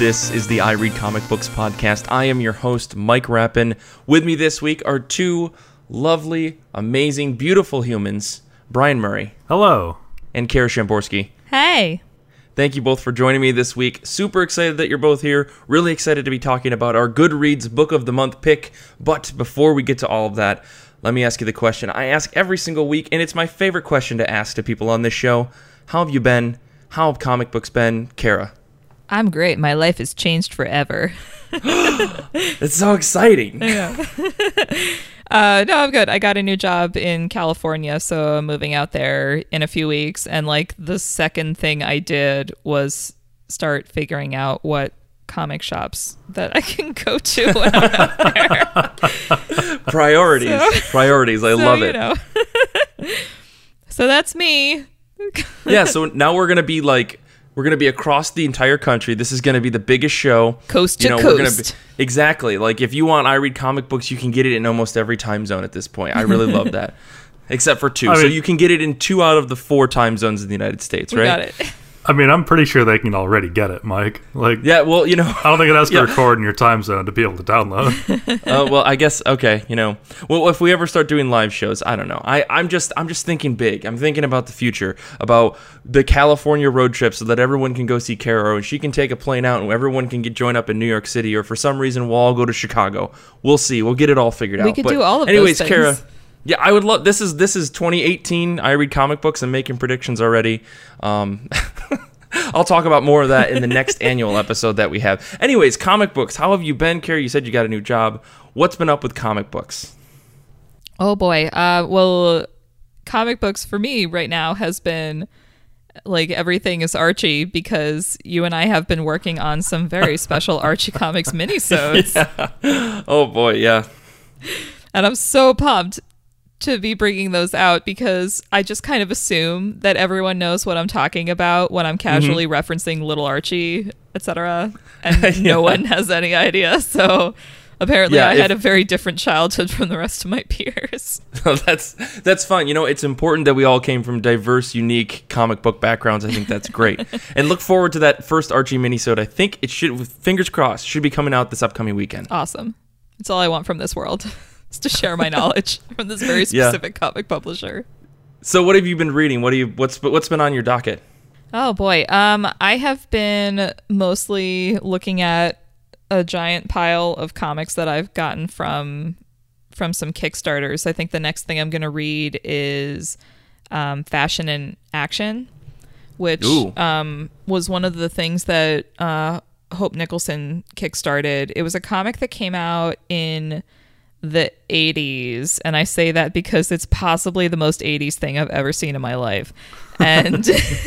This is the I Read Comic Books podcast. I am your host, Mike Rappin. With me this week are two lovely, amazing, beautiful humans, Brian Murray. Hello. And Kara Shamborski. Hey. Thank you both for joining me this week. Super excited that you're both here. Really excited to be talking about our Goodreads Book of the Month pick. But before we get to all of that, let me ask you the question I ask every single week, and it's my favorite question to ask to people on this show. How have you been? How have comic books been? Kara? I'm great. My life has changed forever. It's so exciting. No, I'm good. I got a new job in California, so I'm moving out there in a few weeks. And like the second thing I did was start figuring out what comic shops that I can go to when I'm out there. Priorities. I love it. So that's me. Yeah, so now we're going to be across the entire country. This is going to be the biggest show. Coast to coast. Exactly. Like, if you want I Read Comic Books, you can get it in almost every time zone at this point. I really love that. Except for two. So you can get it in 2 out of the 4 time zones in the United States, right? We got it. I mean, I'm pretty sure they can already get it, Mike. Yeah, well, I don't think it has to record in your time zone to be able to download. Well, I guess, okay, Well, if we ever start doing live shows, I don't know. I'm just thinking big. I'm thinking about the future, about the California road trip so that everyone can go see Kara and she can take a plane out and everyone can join up in New York City, or for some reason we'll all go to Chicago. We'll see. We'll get it all figured out. We could do all of those things. Kara, yeah, I would love. This is 2018. I Read Comic Books. I'm making predictions already. I'll talk about more of that in the next annual episode that we have. Anyways, comic books. How have you been, Carrie? You said you got a new job. What's been up with comic books? Oh boy. Well, comic books for me right now has been like everything is Archie, because you and I have been working on some very special Archie Comics minisodes. Yeah. Oh boy, yeah. And I'm so pumped to be bringing those out, because I just kind of assume that everyone knows what I'm talking about when I'm casually referencing Little Archie, etc. And no one has any idea. So apparently I had a very different childhood from the rest of my peers. That's fun. It's important that we all came from diverse, unique comic book backgrounds. I think that's great. And look forward to that first Archie minisode. I think it should, with fingers crossed, should be coming out this upcoming weekend. Awesome. That's all I want from this world. To share my knowledge from this very specific comic publisher. So what have you been reading? What's been on your docket? Oh boy. I have been mostly looking at a giant pile of comics that I've gotten from some Kickstarters. I think the next thing I'm going to read is Fashion in Action, which was one of the things that Hope Nicholson kickstarted. It was a comic that came out in the 80s, and I say that because it's possibly the most 80s thing I've ever seen in my life. And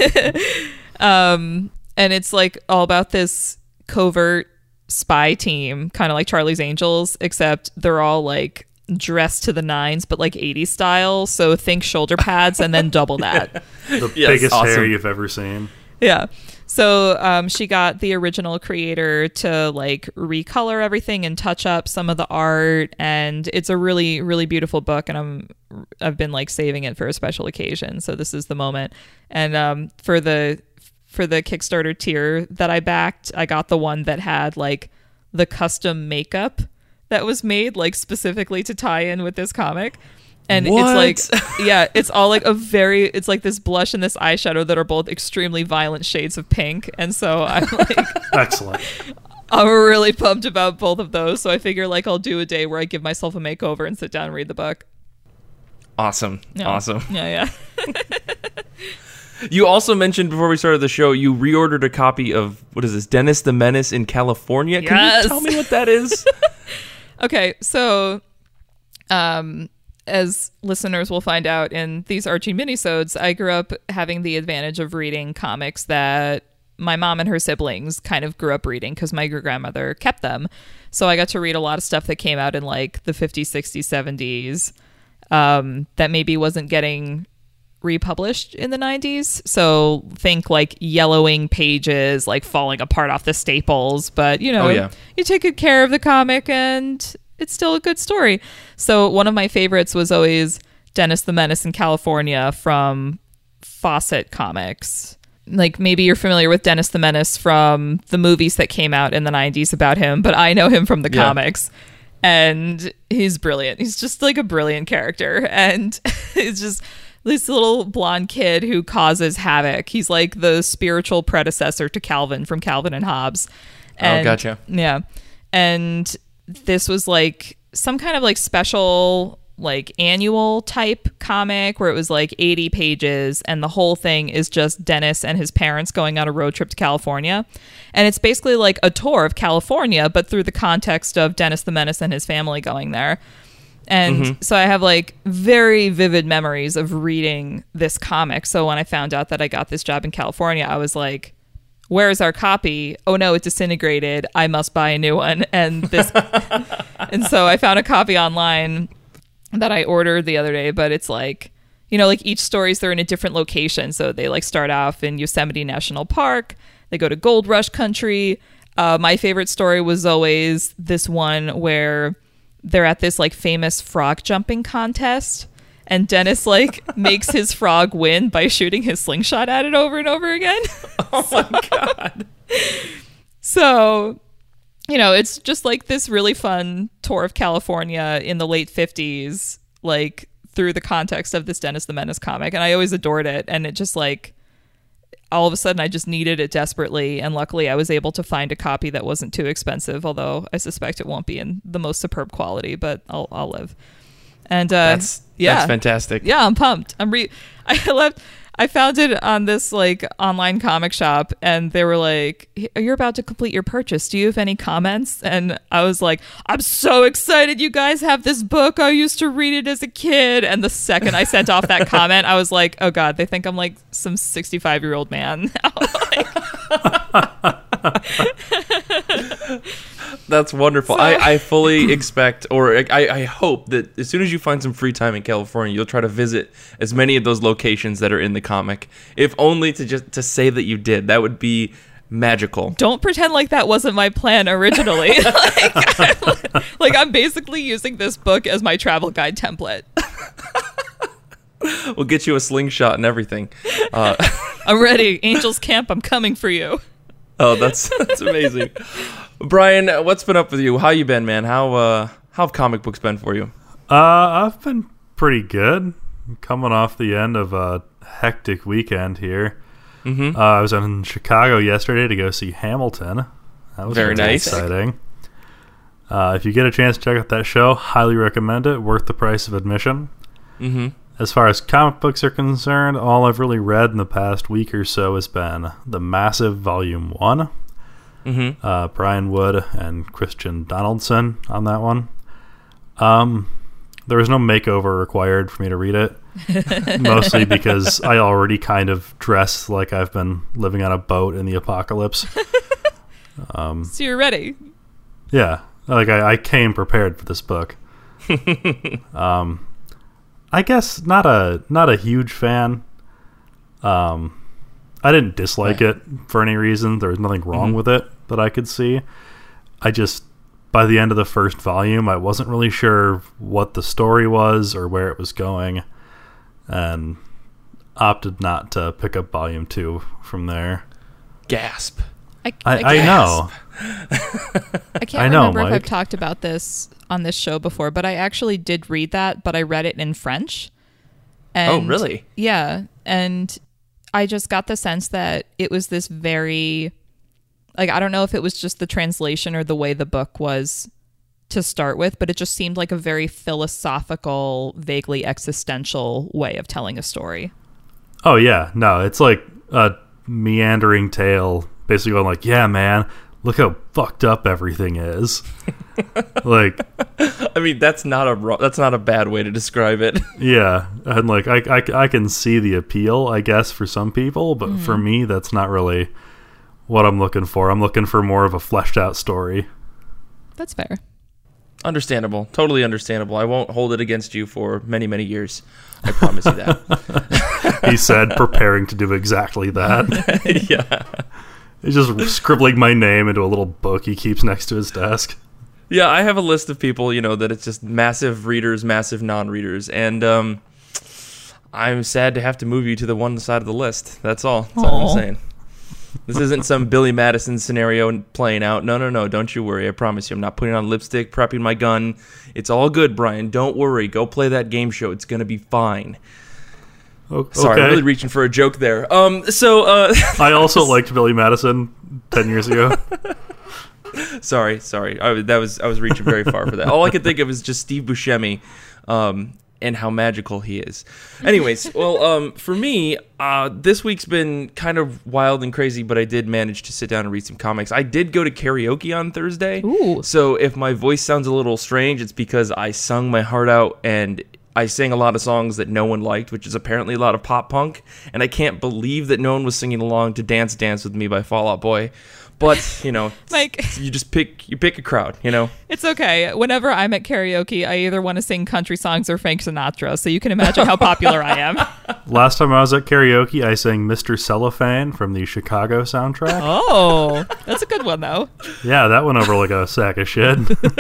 and it's like all about this covert spy team, kind of like Charlie's Angels, except they're all like dressed to the nines, but like 80s style. So think shoulder pads and then double that. The biggest hair you've ever seen. Yeah. So she got the original creator to like recolor everything and touch up some of the art, and it's a really, really beautiful book, and I've been like saving it for a special occasion, so this is the moment. And for the Kickstarter tier that I backed, I got the one that had like the custom makeup that was made like specifically to tie in with this comic. And what? It's like, yeah, it's all like it's like this blush and this eyeshadow that are both extremely violent shades of pink. And so I'm like, excellent. I'm really pumped about both of those. So I figure like I'll do a day where I give myself a makeover and sit down and read the book. Awesome. Yeah. Awesome. Yeah. You also mentioned before we started the show, you reordered a copy of, what is this, Dennis the Menace in California? Yes. Can you tell me what that is? Okay, so as listeners will find out in these Archie minisodes, I grew up having the advantage of reading comics that my mom and her siblings kind of grew up reading because my grandmother kept them. So I got to read a lot of stuff that came out in like the 50s, 60s, 70s that maybe wasn't getting republished in the 90s. So think like yellowing pages, like falling apart off the staples. But, you take good care of the comic and it's still a good story. So one of my favorites was always Dennis the Menace in California from Fawcett Comics. like maybe you're familiar with Dennis the Menace from the movies that came out in the 90s about him, but I know him from the comics. And he's brilliant. He's just like a brilliant character. And it's just this little blonde kid who causes havoc. He's like the spiritual predecessor to Calvin from Calvin and Hobbes. And, gotcha. Yeah. And this was like some kind of like special like annual type comic where it was like 80 pages and the whole thing is just Dennis and his parents going on a road trip to California. And it's basically like a tour of California, but through the context of Dennis the Menace and his family going there. And so I have like very vivid memories of reading this comic. So when I found out that I got this job in California, I was like, where's our copy? Oh no, it disintegrated. I must buy a new one. And so I found a copy online that I ordered the other day, but it's like, you know, like each stories, they're in a different location. So they like start off in Yosemite National Park. They go to Gold Rush Country. My favorite story was always this one where they're at this like famous frog jumping contest. And Dennis like makes his frog win by shooting his slingshot at it over and over again. Oh my God. So, you know, it's just like this really fun tour of California in the late 50s, like through the context of this Dennis the Menace comic. And I always adored it. And it just like, all of a sudden I just needed it desperately. And luckily I was able to find a copy that wasn't too expensive, although I suspect it won't be in the most superb quality, but I'll live. And that's fantastic. Yeah, I'm pumped. I found it on this like online comic shop and they were like, you're about to complete your purchase. Do you have any comments? And I was like, I'm so excited you guys have this book. I used to read it as a kid. And the second I sent off that comment, I was like, oh God, they think I'm like some 65-year-old man. That's wonderful. I fully expect, or I hope that as soon as you find some free time in California, you'll try to visit as many of those locations that are in the comic, if only to say that you did. That would be magical. Don't pretend like that wasn't my plan originally. like I'm basically using this book as my travel guide template. We'll get you a slingshot and everything. I'm ready. Angels Camp, I'm coming for you. Oh, that's amazing. Brian, what's been up with you? How you been, man? How have comic books been for you? I've been pretty good. Coming off the end of a hectic weekend here. I was in Chicago yesterday to go see Hamilton. That was very nice. Exciting. If you get a chance to check out that show, highly recommend it. Worth the price of admission. As far as comic books are concerned, all I've really read in the past week or so has been The Massive Volume 1. Brian Wood and Christian Donaldson on that one. There was no makeover required for me to read it, mostly because I already kind of dress like I've been living on a boat in the apocalypse. So you're ready. Yeah, like I came prepared for this book. I guess not a huge fan. I didn't dislike it for any reason. There was nothing wrong with it that I could see. I just, by the end of the first volume, I wasn't really sure what the story was or where it was going, and opted not to pick up volume 2 from there. Gasp. I know. I can't remember if I've talked about this on this show before, but I actually did read that, but I read it in French. And, oh, really? Yeah. And I just got the sense that it was this very, like, I don't know if it was just the translation or the way the book was to start with, but it just seemed like a very philosophical, vaguely existential way of telling a story. Oh, yeah. No, it's like a meandering tale, basically going like, yeah, man, look how fucked up everything is. Like, I mean, that's not a bad way to describe it. Yeah, and like I can see the appeal, I guess, for some people, but for me, that's not really what I'm looking for. I'm looking for more of a fleshed out story. That's fair. Understandable. Totally understandable. I won't hold it against you for many, many years. I promise you that. He said, preparing to do exactly that. Yeah. He's just scribbling my name into a little book he keeps next to his desk. Yeah, I have a list of people, that it's just massive readers, massive non-readers. And I'm sad to have to move you to the one side of the list. That's all. That's all I'm saying. This isn't some Billy Madison scenario playing out. No. Don't you worry. I promise you. I'm not putting on lipstick, prepping my gun. It's all good, Brian. Don't worry. Go play that game show. It's going to be fine. Okay. Sorry, I'm really reaching for a joke there. I also liked Billy Madison 10 years ago. Sorry. I was reaching very far for that. All I could think of is just Steve Buscemi. And how magical he is. Anyways, well, for me, this week's been kind of wild and crazy, but I did manage to sit down and read some comics. I did go to karaoke on Thursday. Ooh. So if my voice sounds a little strange, it's because I sung my heart out and I sang a lot of songs that no one liked, which is apparently a lot of pop punk. And I can't believe that no one was singing along to Dance Dance With Me by Fall Out Boy. But, Mike, you just pick a crowd, It's okay. Whenever I'm at karaoke, I either want to sing country songs or Frank Sinatra, so you can imagine how popular I am. Last time I was at karaoke, I sang Mr. Cellophane from the Chicago soundtrack. Oh, that's a good one, though. Yeah, that went over like a sack of shit.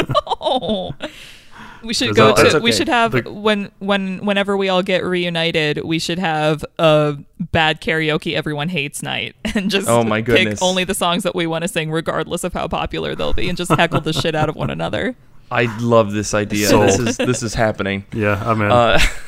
Oh. We should Is go that- that's to. okay. We should have whenever we all get reunited. We should have a bad karaoke everyone hates night, and just Oh, my pick goodness. only the songs that we want to sing, regardless of how popular they'll be, and just heckle the shit out of one another. I love this idea. Sold. This is happening. Yeah, I'm in.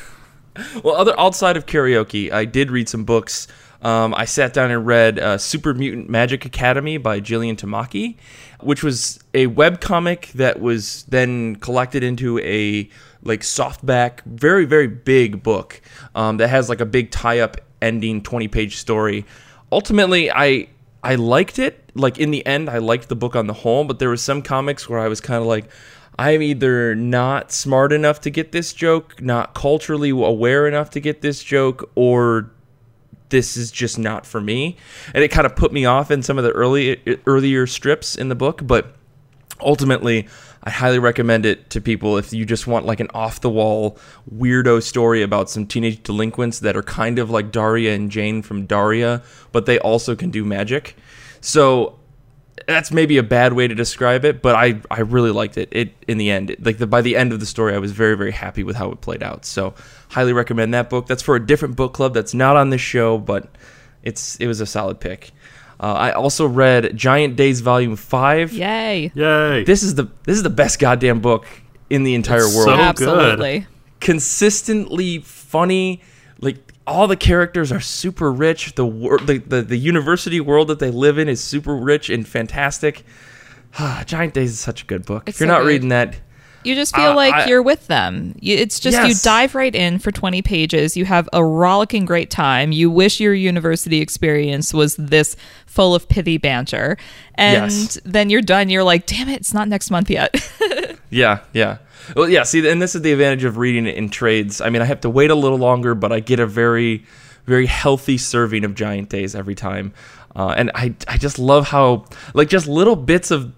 Well, outside of karaoke, I did read some books. I sat down and read Super Mutant Magic Academy by Jillian Tamaki, which was a webcomic that was then collected into a softback, very, very big book that has like a big tie-up ending 20-page story. Ultimately, I liked it. Like in the end, I liked the book on the whole, but there was some comics where I was kind of like, I'm either not smart enough to get this joke, not culturally aware enough to get this joke, or this is just not for me. And it kind of put me off in some of the earlier strips in the book, but ultimately I highly recommend it to people if you just want like an off-the-wall weirdo story about some teenage delinquents that are kind of like Daria and Jane from Daria, but they also can do magic. So that's maybe a bad way to describe it, but I really liked it. It in the end, by the end of the story, I was very, very happy with how it played out. So highly recommend that book. That's for a different book club that's not on this show, but it was a solid pick. I also read Giant Days Volume 5. Yay! Yay. This is the best goddamn book in the entire It's world. so Absolutely. Consistently funny. Like all the characters are super rich. The university world that they live in is super rich and fantastic. Giant Days is such a good book. It's If you're so not good. reading that, You just feel like I- you're with them. It's just you Yes. dive right in for 20 pages. You have a rollicking great time. You wish your university experience was this full of pithy banter. And Yes. then you're done. You're like, damn it, it's not next month yet. yeah. Well, yeah. See, and this is the advantage of reading it in trades. I mean, I have to wait a little longer, but I get a very, very healthy serving of Giant Days every time. And I just love how, like, just little bits of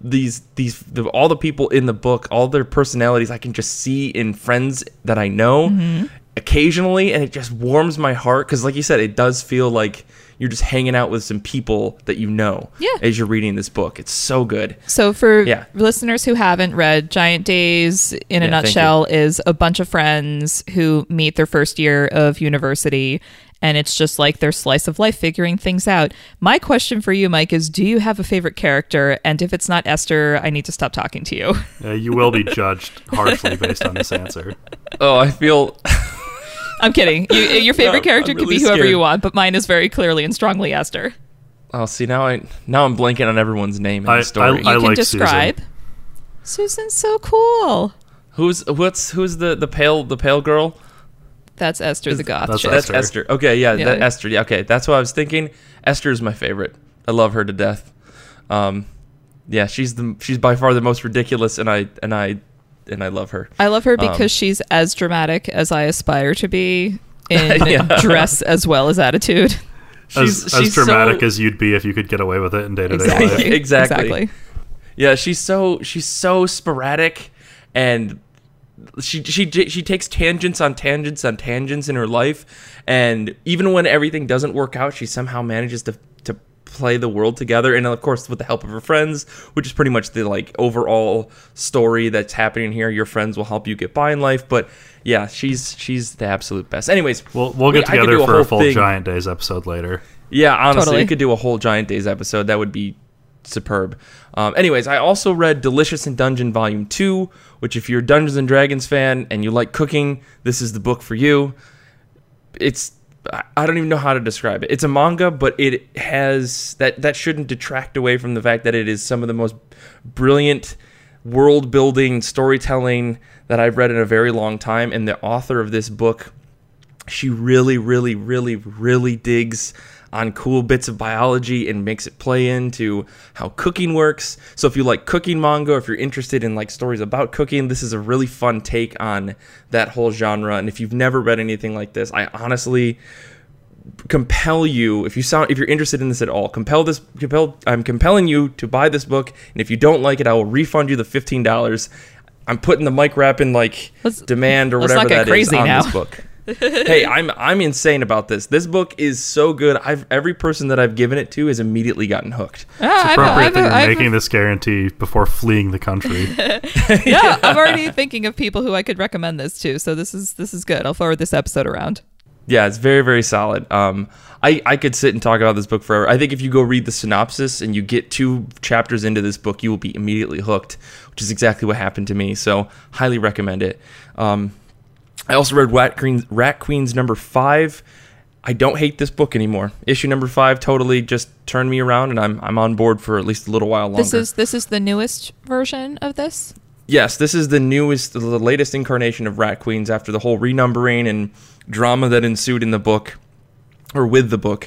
all the people in the book, all their personalities, I can just see in friends that I know occasionally, and it just warms my heart because, like you said, it does feel like you're just hanging out with some people that you know as you're reading this book. It's so good. So for Yeah. listeners who haven't read, Giant Days in a Yeah, thank nutshell is a bunch of friends who meet their first year of university, and it's just like their slice of life figuring things out. My question for you, Mike, is do you have a favorite character? And if it's not Esther, I need to stop talking to you. You will be judged harshly based on this answer. Oh, I feel... I'm kidding. Your favorite No, character I'm could really be whoever scared. you want, but mine is very clearly and strongly Esther. Oh, see, now I'm blanking on everyone's name in I- the story. You can like describe. Susan's so cool. Who's the pale girl? That's Esther the Goth. that's chick. That's Esther. Esther. Okay, yeah, Yeah. Esther. Yeah, okay, that's what I was thinking. Esther is my favorite. I love her to death. Yeah, she's by far the most ridiculous, and I love her. I love her because she's as dramatic as I aspire to be in Yeah. dress as well as attitude. As She's dramatic so- as you'd be if you could get away with it in day-to-day Exactly. life. Exactly. Yeah, she's so sporadic, and she takes tangents on tangents on tangents in her life, and even when everything doesn't work out, she somehow manages to play the world together, and of course with the help of her friends, which is pretty much the like overall story that's happening here. Your friends will help you get by in life, but yeah, she's the absolute best. Anyways, we'll get together for a full Giant Days episode later. Yeah, honestly, Totally. we could do a whole Giant Days episode. That would be superb. Anyways, I also read Delicious in Dungeon Volume 2, which if you're a Dungeons and Dragons fan and you like cooking, this is the book for you. I don't even know how to describe it. It's a manga, but it has that shouldn't detract away from the fact that it is some of the most brilliant world building storytelling that I've read in a very long time. And the author of this book, she really, really, really, really digs on cool bits of biology and makes it play into how cooking works. So if you like cooking manga, if you're interested in like stories about cooking, this is a really fun take on that whole genre. And if you've never read anything like this, I honestly compel you, if you're interested in this at all, I'm compelling you to buy this book. And if you don't like it, I will refund you the $15. I'm putting the mic wrap in like demand or whatever that is on this book. Hey, I'm insane about this. This book is so good. Every person that I've given it to has immediately gotten hooked. It's appropriate that you're making this guarantee before fleeing the country. Yeah, I'm already thinking of people who I could recommend this to. So this is good. I'll forward this episode around. Yeah, it's very, very solid. I could sit and talk about this book forever. I think if you go read the synopsis and you get 2 chapters into this book, you will be immediately hooked, which is exactly what happened to me. So highly recommend it. I also read Rat Queens number 5. I don't hate this book anymore. Issue number 5 totally just turned me around, and I'm on board for at least a little while longer. This is the newest version of this? Yes, this is the latest incarnation of Rat Queens after the whole renumbering and drama that ensued in the book, or with the book.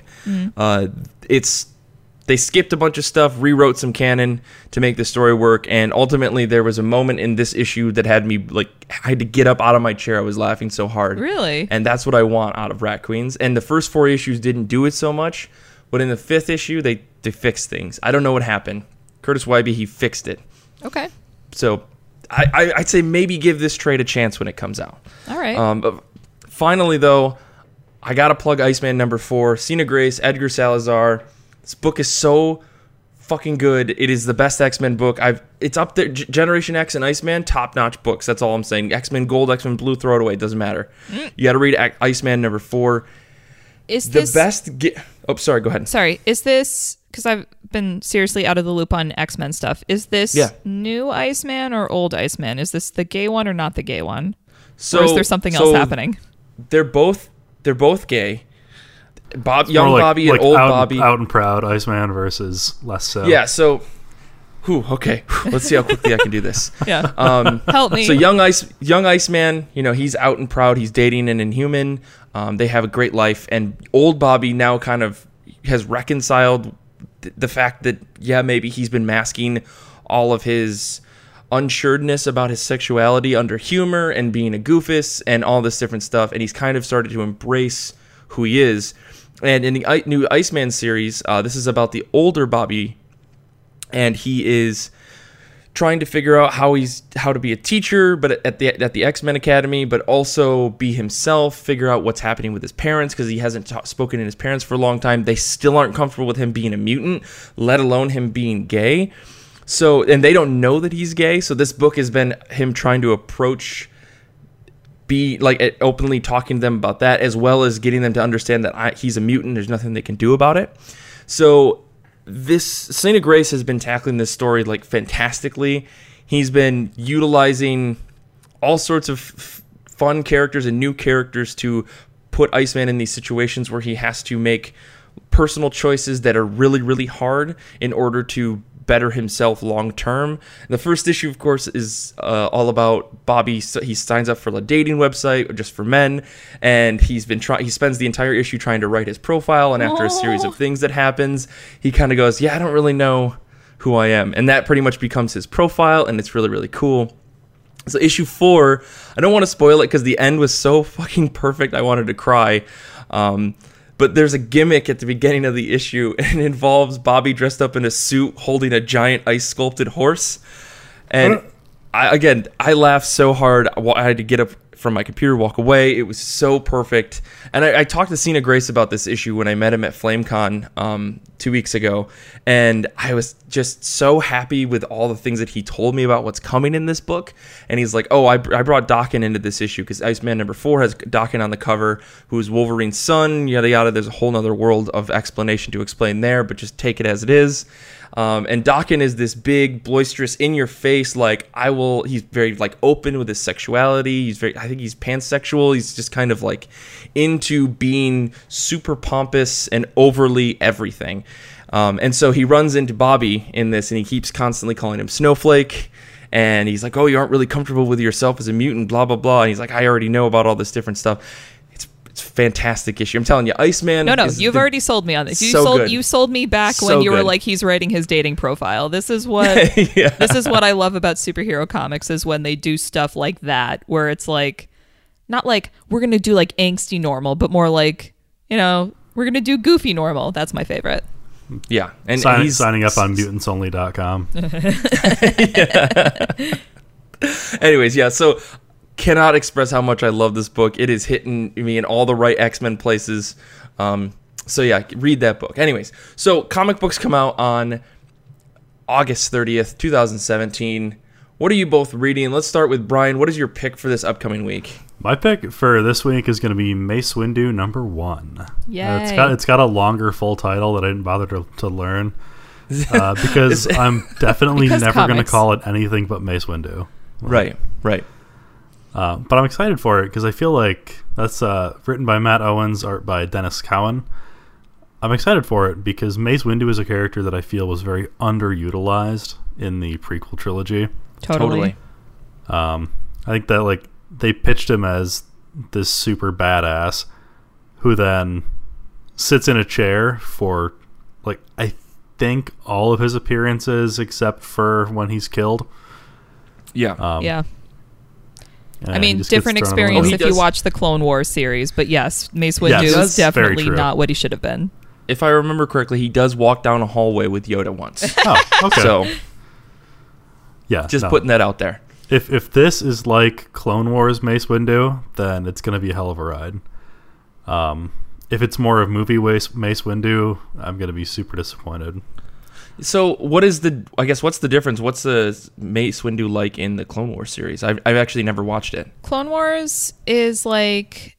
They skipped a bunch of stuff, rewrote some canon to make the story work, and ultimately there was a moment in this issue that had me, like, I had to get up out of my chair. I was laughing so hard. Really? And that's what I want out of Rat Queens. And the first 4 issues didn't do it so much, but in the 5th issue, they fixed things. I don't know what happened. Curtis Wybe, he fixed it. Okay. So I'd say maybe give this trade a chance when it comes out. All right. But finally, though, I got to plug Iceman number 4, Sina Grace, Edgar Salazar. This book is so fucking good. It is the best X-Men book. It's up there. Generation X and Iceman, top-notch books. That's all I'm saying. X-Men Gold, X-Men Blue, throw it away. It doesn't matter. You got to read Iceman number 4. Is the this best? Sorry. Go ahead. Sorry. Is this, because I've been seriously out of the loop on X-Men stuff, is this new Iceman or old Iceman? Is this the gay one or not the gay one? Or is there something else happening? They're both gay. Young Bobby and old Bobby. Out and proud Iceman versus less so. Yeah, so okay. Let's see how quickly I can do this. Yeah. Help me. So young Iceman, he's out and proud. He's dating an Inhuman. They have a great life, and old Bobby now kind of has reconciled the fact that maybe he's been masking all of his unsureness about his sexuality under humor and being a goofus and all this different stuff, and he's kind of started to embrace who he is. And in the new Iceman series, this is about the older Bobby, and he is trying to figure out how to be a teacher, but at the X-Men Academy, but also be himself, figure out what's happening with his parents, because he hasn't spoken to his parents for a long time. They still aren't comfortable with him being a mutant, let alone him being gay. So, and they don't know that he's gay, so this book has been him trying to be like openly talking to them about that, as well as getting them to understand that he's a mutant. There's nothing they can do about it. So this Sina Grace has been tackling this story like fantastically. He's been utilizing all sorts of fun characters and new characters to put Iceman in these situations where he has to make personal choices that are really, really hard in order to better himself long term. The first issue, of course, is all about Bobby. So he signs up for a dating website just for men, and he spends the entire issue trying to write his profile, and after a series of things that happens, he kind of goes, I don't really know who I am, and that pretty much becomes his profile, and it's really, really cool. So issue 4, I don't want to spoil it because the end was so fucking perfect, I wanted to cry. But there's a gimmick at the beginning of the issue, and it involves Bobby dressed up in a suit holding a giant ice-sculpted horse. And I laughed so hard, I had to get up from my computer, walk away. It was so perfect. And I talked to Cena Grace about this issue when I met him at FlameCon 2 weeks ago. And I was just so happy with all the things that he told me about what's coming in this book. And he's like, oh, I brought Daken into this issue because Iceman #4 has Daken on the cover, who is Wolverine's son, yada, yada. There's a whole nother world of explanation to explain there, but just take it as it is. And Daken is this big, boisterous, in-your-face, he's very, open with his sexuality. I think he's pansexual. He's just kind of, into being super pompous and overly everything. And so he runs into Bobby in this, and he keeps constantly calling him Snowflake. And he's like, oh, you aren't really comfortable with yourself as a mutant, blah, blah, blah. And he's like, I already know about all this different stuff. It's a fantastic issue. I'm telling you, Iceman. No, you've already sold me on this. You sold me back when you were like, he's writing his dating profile. This is what This is what I love about superhero comics, is when they do stuff like that, where it's like, not like we're gonna do like angsty normal, but more like, we're gonna do goofy normal. That's my favorite. Yeah, and he's signing up on mutantsonly.com. Anyways, yeah. So cannot express how much I love this book. It is hitting me in all the right X-Men places. So yeah, read that book. Anyways, so comic books come out on August 30th, 2017. What are you both reading? Let's start with Brian. What is your pick for this upcoming week? My pick for this week is going to be Mace Windu #1. Yay. It's got a longer full title that I didn't bother to learn because I'm definitely never going to call it anything but Mace Windu. Right. But I'm excited for it because I feel like that's written by Matt Owens, art by Dennis Cowan. I'm excited for it because Mace Windu is a character that I feel was very underutilized in the prequel trilogy. Totally. I think that they pitched him as this super badass who then sits in a chair for I think all of his appearances except for when he's killed. Yeah. Yeah. I mean, different experience if you watch the Clone Wars series, but yes, Mace Windu is definitely not what he should have been. If I remember correctly, he does walk down a hallway with Yoda once. Oh, okay. So, yeah, putting that out there. If this is like Clone Wars Mace Windu, then it's going to be a hell of a ride. If it's more of movie Mace Windu, I'm going to be super disappointed. So what's the difference? What's the Mace Windu like in the Clone Wars series? I've actually never watched it. Clone Wars is like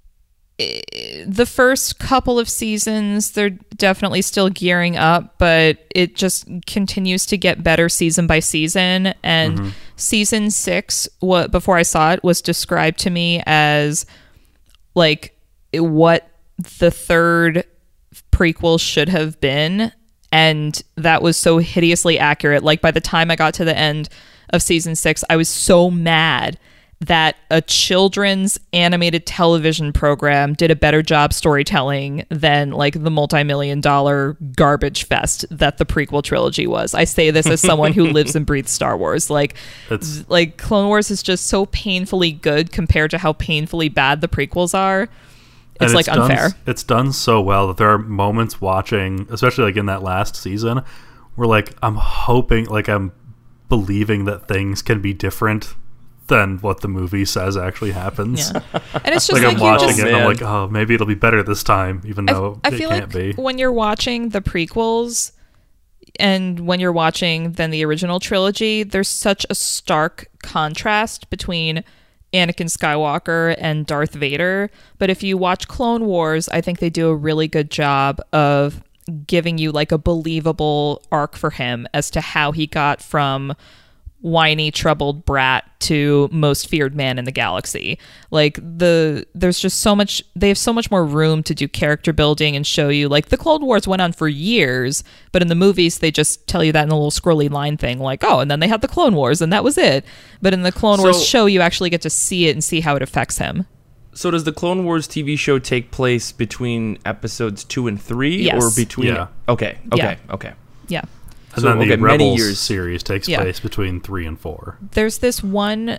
the first couple of seasons, they're definitely still gearing up, but it just continues to get better season by season. And season 6, before I saw it, was described to me as like what the third prequel should have been. And that was so hideously accurate. Like, by the time I got to the end of season 6, I was so mad that a children's animated television program did a better job storytelling than like the multi-million-dollar garbage fest that the prequel trilogy was. I say this as someone who lives and breathes Star Wars. Like Clone Wars is just so painfully good compared to how painfully bad the prequels are. It's like unfair. It's done so well that there are moments watching, especially like in that last season, where like I'm hoping, like I'm believing that things can be different than what the movie says actually happens. Yeah. And it's just like I'm watching it and I'm like, oh, maybe it'll be better this time, even though I feel can't like be. When you're watching the prequels and when you're watching then the original trilogy, there's such a stark contrast between Anakin Skywalker and Darth Vader. But if you watch Clone Wars, I think they do a really good job of giving you like a believable arc for him as to how he got from whiny, troubled brat to most feared man in the galaxy. Like there's just so much, they have so much more room to do character building and show you, like the Clone Wars went on for years, but in the movies they just tell you that in a little scrolly line thing, like, oh, and then they had the Clone Wars and that was it. But in the Clone Wars show, you actually get to see it and see how it affects him. So does the Clone Wars TV show take place between episodes 2 and 3? Yes. Or between? Yeah. Okay. Yeah. And then the many Rebels years. series takes place between 3 and 4. There's this one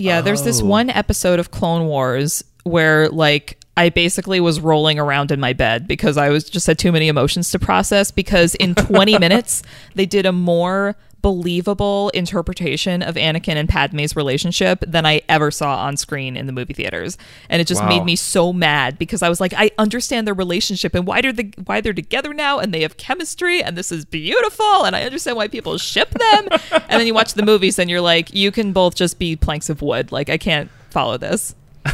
episode of Clone Wars where like I basically was rolling around in my bed because I just had too many emotions to process, because in 20 minutes they did a more believable interpretation of Anakin and Padme's relationship than I ever saw on screen in the movie theaters. And it just made me so mad because I was like, I understand their relationship and why they're together now and they have chemistry and this is beautiful and I understand why people ship them. And then you watch the movies and you're like, you can both just be planks of wood. Like, I can't follow this.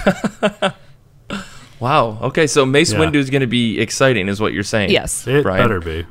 Wow. Okay, so Mace Windu is going to be exciting is what you're saying. Yes. It Brian? better be.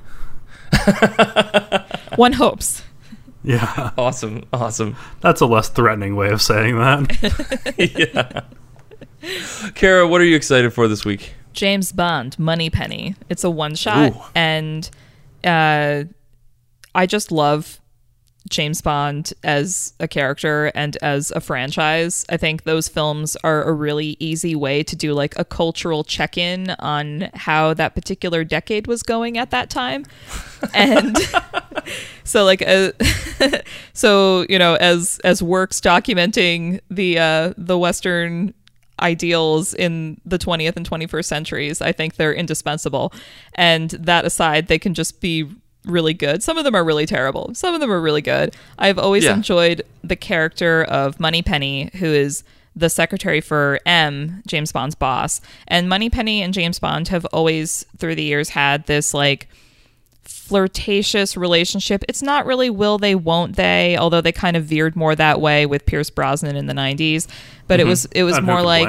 One hopes. Yeah. Awesome. That's a less threatening way of saying that. Yeah. Kara, what are you excited for this week? James Bond, Moneypenny. It's a one-shot. Ooh. And I just love James Bond as a character and as a franchise. I think those films are a really easy way to do like a cultural check-in on how that particular decade was going at that time. And so like so you know, as works documenting the Western ideals in the 20th and 21st centuries, I think they're indispensable. And that aside, they can just be really good. Some of them are really terrible. Some of them are really good. I've always enjoyed the character of Moneypenny, who is the secretary for M, James Bond's boss. And Moneypenny and James Bond have always, through the years, had this like flirtatious relationship. It's not really will they, won't they, although they kind of veered more that way with Pierce Brosnan in the 90s. But it was more like,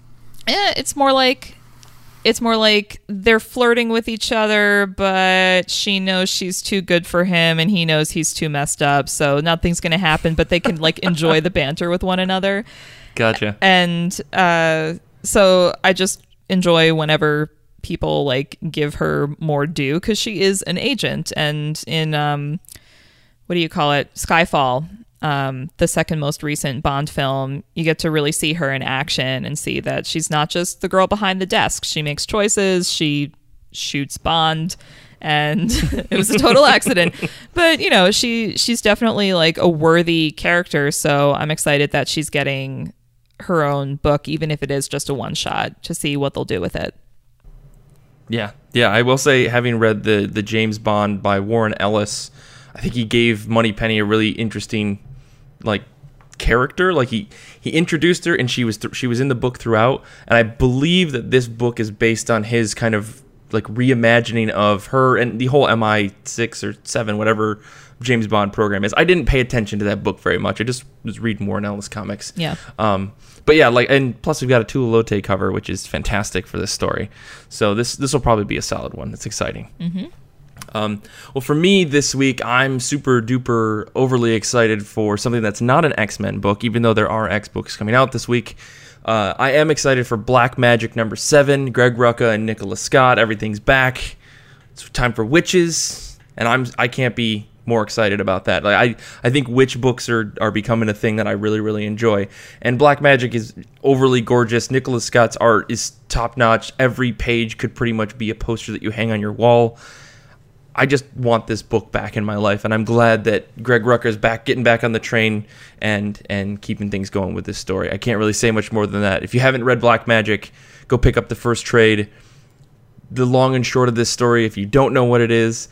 it's more like they're flirting with each other, but she knows she's too good for him and he knows he's too messed up. So nothing's going to happen, but they can like enjoy the banter with one another. Gotcha. And so I just enjoy whenever people like give her more due because she is an agent. And in, what do you call it? Skyfall. The second most recent Bond film, you get to really see her in action and see that she's not just the girl behind the desk. She makes choices. She shoots Bond, and it was a total accident. But you know, she's definitely like a worthy character. So I'm excited that she's getting her own book, even if it is just a one shot, to see what they'll do with it. Yeah. I will say, having read the James Bond by Warren Ellis, I think he gave Moneypenny a really interesting like character. Like he introduced her and she was in the book throughout, and I believe that this book is based on his kind of like reimagining of her and the whole MI6 or 7 whatever James Bond program is. I didn't pay attention to that book very much. I just was reading Warren Ellis comics. Yeah. But yeah, like, and plus we've got a Tula Lote cover, which is fantastic for this story. So this will probably be a solid one. It's exciting. Mm-hmm. Well, for me this week, I'm super duper overly excited for something that's not an X-Men book, even though there are X books coming out this week. I am excited for Black Magic #7, Greg Rucka and Nicholas Scott. Everything's back. It's time for witches, and I can't be more excited about that. Like I think witch books are becoming a thing that I really, really enjoy. And Black Magic is overly gorgeous. Nicholas Scott's art is top-notch. Every page could pretty much be a poster that you hang on your wall. I just want this book back in my life, and I'm glad that Greg Rucka's back, getting back on the train and keeping things going with this story. I can't really say much more than that. If you haven't read Black Magic, go pick up the first trade. The long and short of this story, if you don't know what it is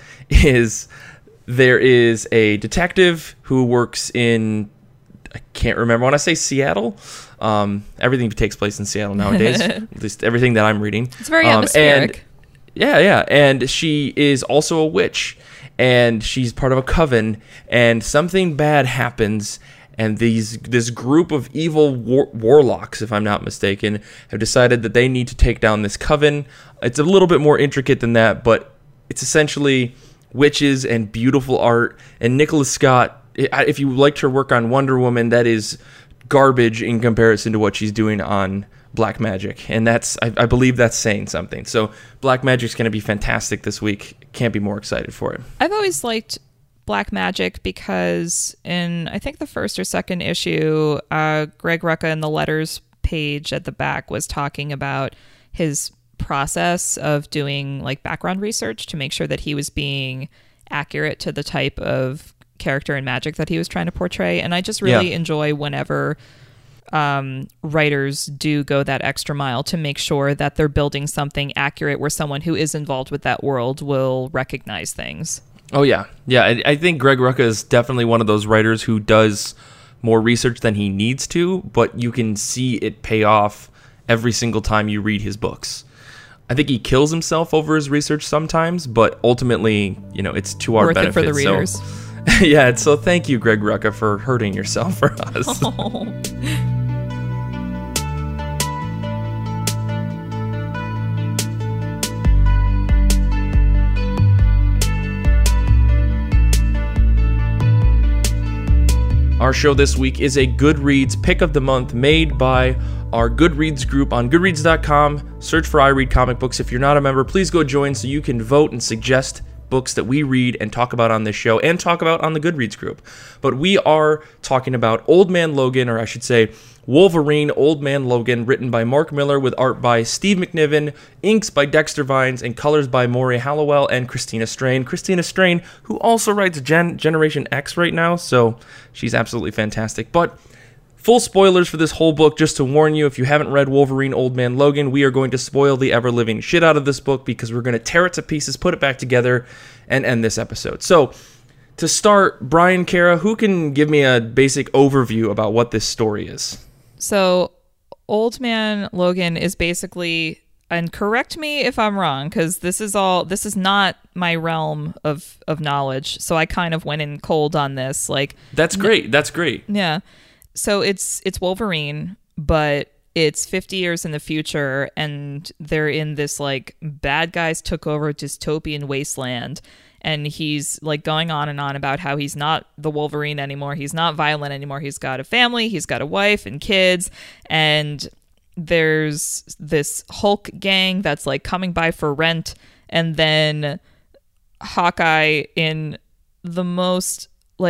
there is a detective who works in, I can't remember, when I say Seattle, everything takes place in Seattle nowadays, at least everything that I'm reading. It's very atmospheric. And she is also a witch, and she's part of a coven, and something bad happens, and this group of evil warlocks, if I'm not mistaken, have decided that they need to take down this coven. It's a little bit more intricate than that, but it's essentially witches and beautiful art. And Nicholas Scott, if you liked her work on Wonder Woman, that is garbage in comparison to what she's doing on Black Magic, and that's I believe that's saying something. So Black Magic's going to be fantastic this week. Can't be more excited for it. I've always liked Black Magic because in I think the first or second issue, Greg Rucka in the letters page at the back was talking about his process of doing like background research to make sure that he was being accurate to the type of character and magic that he was trying to portray. And I just really enjoy whenever writers do go that extra mile to make sure that they're building something accurate where someone who is involved with that world will recognize things. Oh, yeah. Yeah, I think Greg Rucka is definitely one of those writers who does more research than he needs to, but you can see it pay off every single time you read his books. I think he kills himself over his research sometimes, but ultimately, it's to our benefit. Worth it for the readers. So, yeah, so thank you, Greg Rucka, for hurting yourself for us. Oh. Our show this week is a Goodreads Pick of the Month made by our Goodreads group on Goodreads.com. Search for I Read Comic Books. If you're not a member, please go join so you can vote and suggest books that we read and talk about on this show and talk about on the Goodreads group. But we are talking about Old Man Logan, or I should say Wolverine Old Man Logan, written by Mark Millar with art by Steve McNiven, inks by Dexter Vines, and colors by Maury Hallowell and Christina Strain. Christina Strain, who also writes Generation X right now, so she's absolutely fantastic. But full spoilers for this whole book, just to warn you, if you haven't read Wolverine Old Man Logan, we are going to spoil the ever-living shit out of this book because we're going to tear it to pieces, put it back together, and end this episode. So, to start, Brian, Kara, who can give me a basic overview about what this story is? So, Old Man Logan is basically, and correct me if I'm wrong, because this is not my realm of knowledge, so I kind of went in cold on this. That's great. That's great. Yeah. So it's Wolverine, but it's 50 years in the future, and they're in this bad guys took over dystopian wasteland, and he's going on and on about how he's not the Wolverine anymore. He's not violent anymore. He's got a family, he's got a wife and kids, and there's this Hulk gang that's coming by for rent, and then Hawkeye, in the most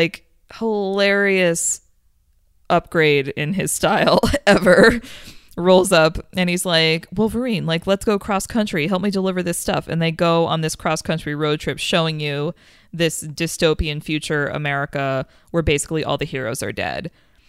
hilarious upgrade in his style ever, rolls up and he's like, Wolverine, let's go cross country, help me deliver this stuff. And they go on this cross country road trip showing you this dystopian future America where basically all the heroes are dead.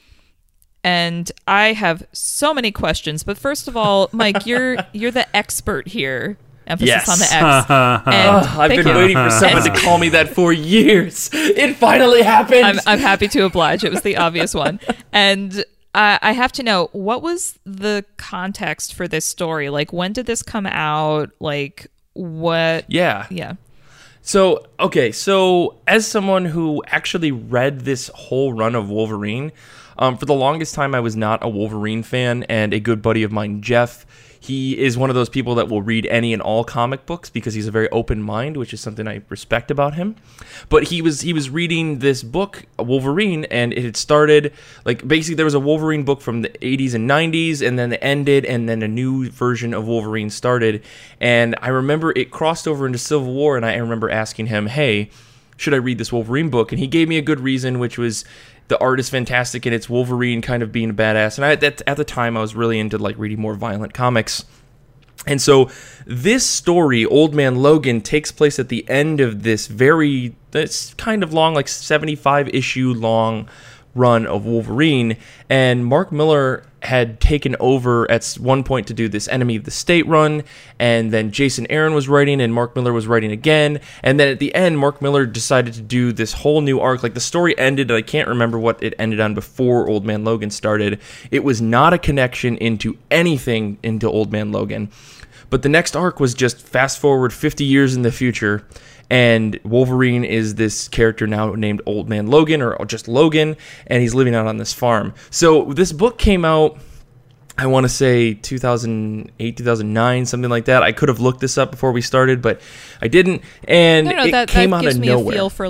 And I have so many questions, but first of all, Mike, you're the expert here. Emphasis Yes. on the X. And I've been waiting for someone to call me that for years. It finally happened. I'm happy to oblige. It was the obvious one. And I have to know, what was the context for this story? When did this come out? What? Yeah. Yeah. So as someone who actually read this whole run of Wolverine, for the longest time I was not a Wolverine fan, and a good buddy of mine, Jeff, he is one of those people that will read any and all comic books because he's a very open mind, which is something I respect about him. But he was reading this book, Wolverine, and it had started, basically there was a Wolverine book from the 80s and 90s, and then it ended, and then a new version of Wolverine started. And I remember it crossed over into Civil War, and I remember asking him, hey, should I read this Wolverine book? And he gave me a good reason, which was the art is fantastic, and it's Wolverine kind of being a badass. And at the time, I was really into reading more violent comics. And so this story, Old Man Logan, takes place at the end of this it's kind of long, 75-issue long run of Wolverine. And Mark Millar had taken over at one point to do this Enemy of the State run, and then Jason Aaron was writing, and Mark Millar was writing again, and then at the end, Mark Millar decided to do this whole new arc. The story ended, and I can't remember what it ended on before Old Man Logan started. It was not a connection into anything into Old Man Logan, but the next arc was just fast forward 50 years in the future, and Wolverine is this character now named Old Man Logan, or just Logan, and he's living out on this farm. So this book came out, I want to say 2008, 2009, something like that. I could have looked this up before we started, but I didn't. And it came out of nowhere. That gives me a feel for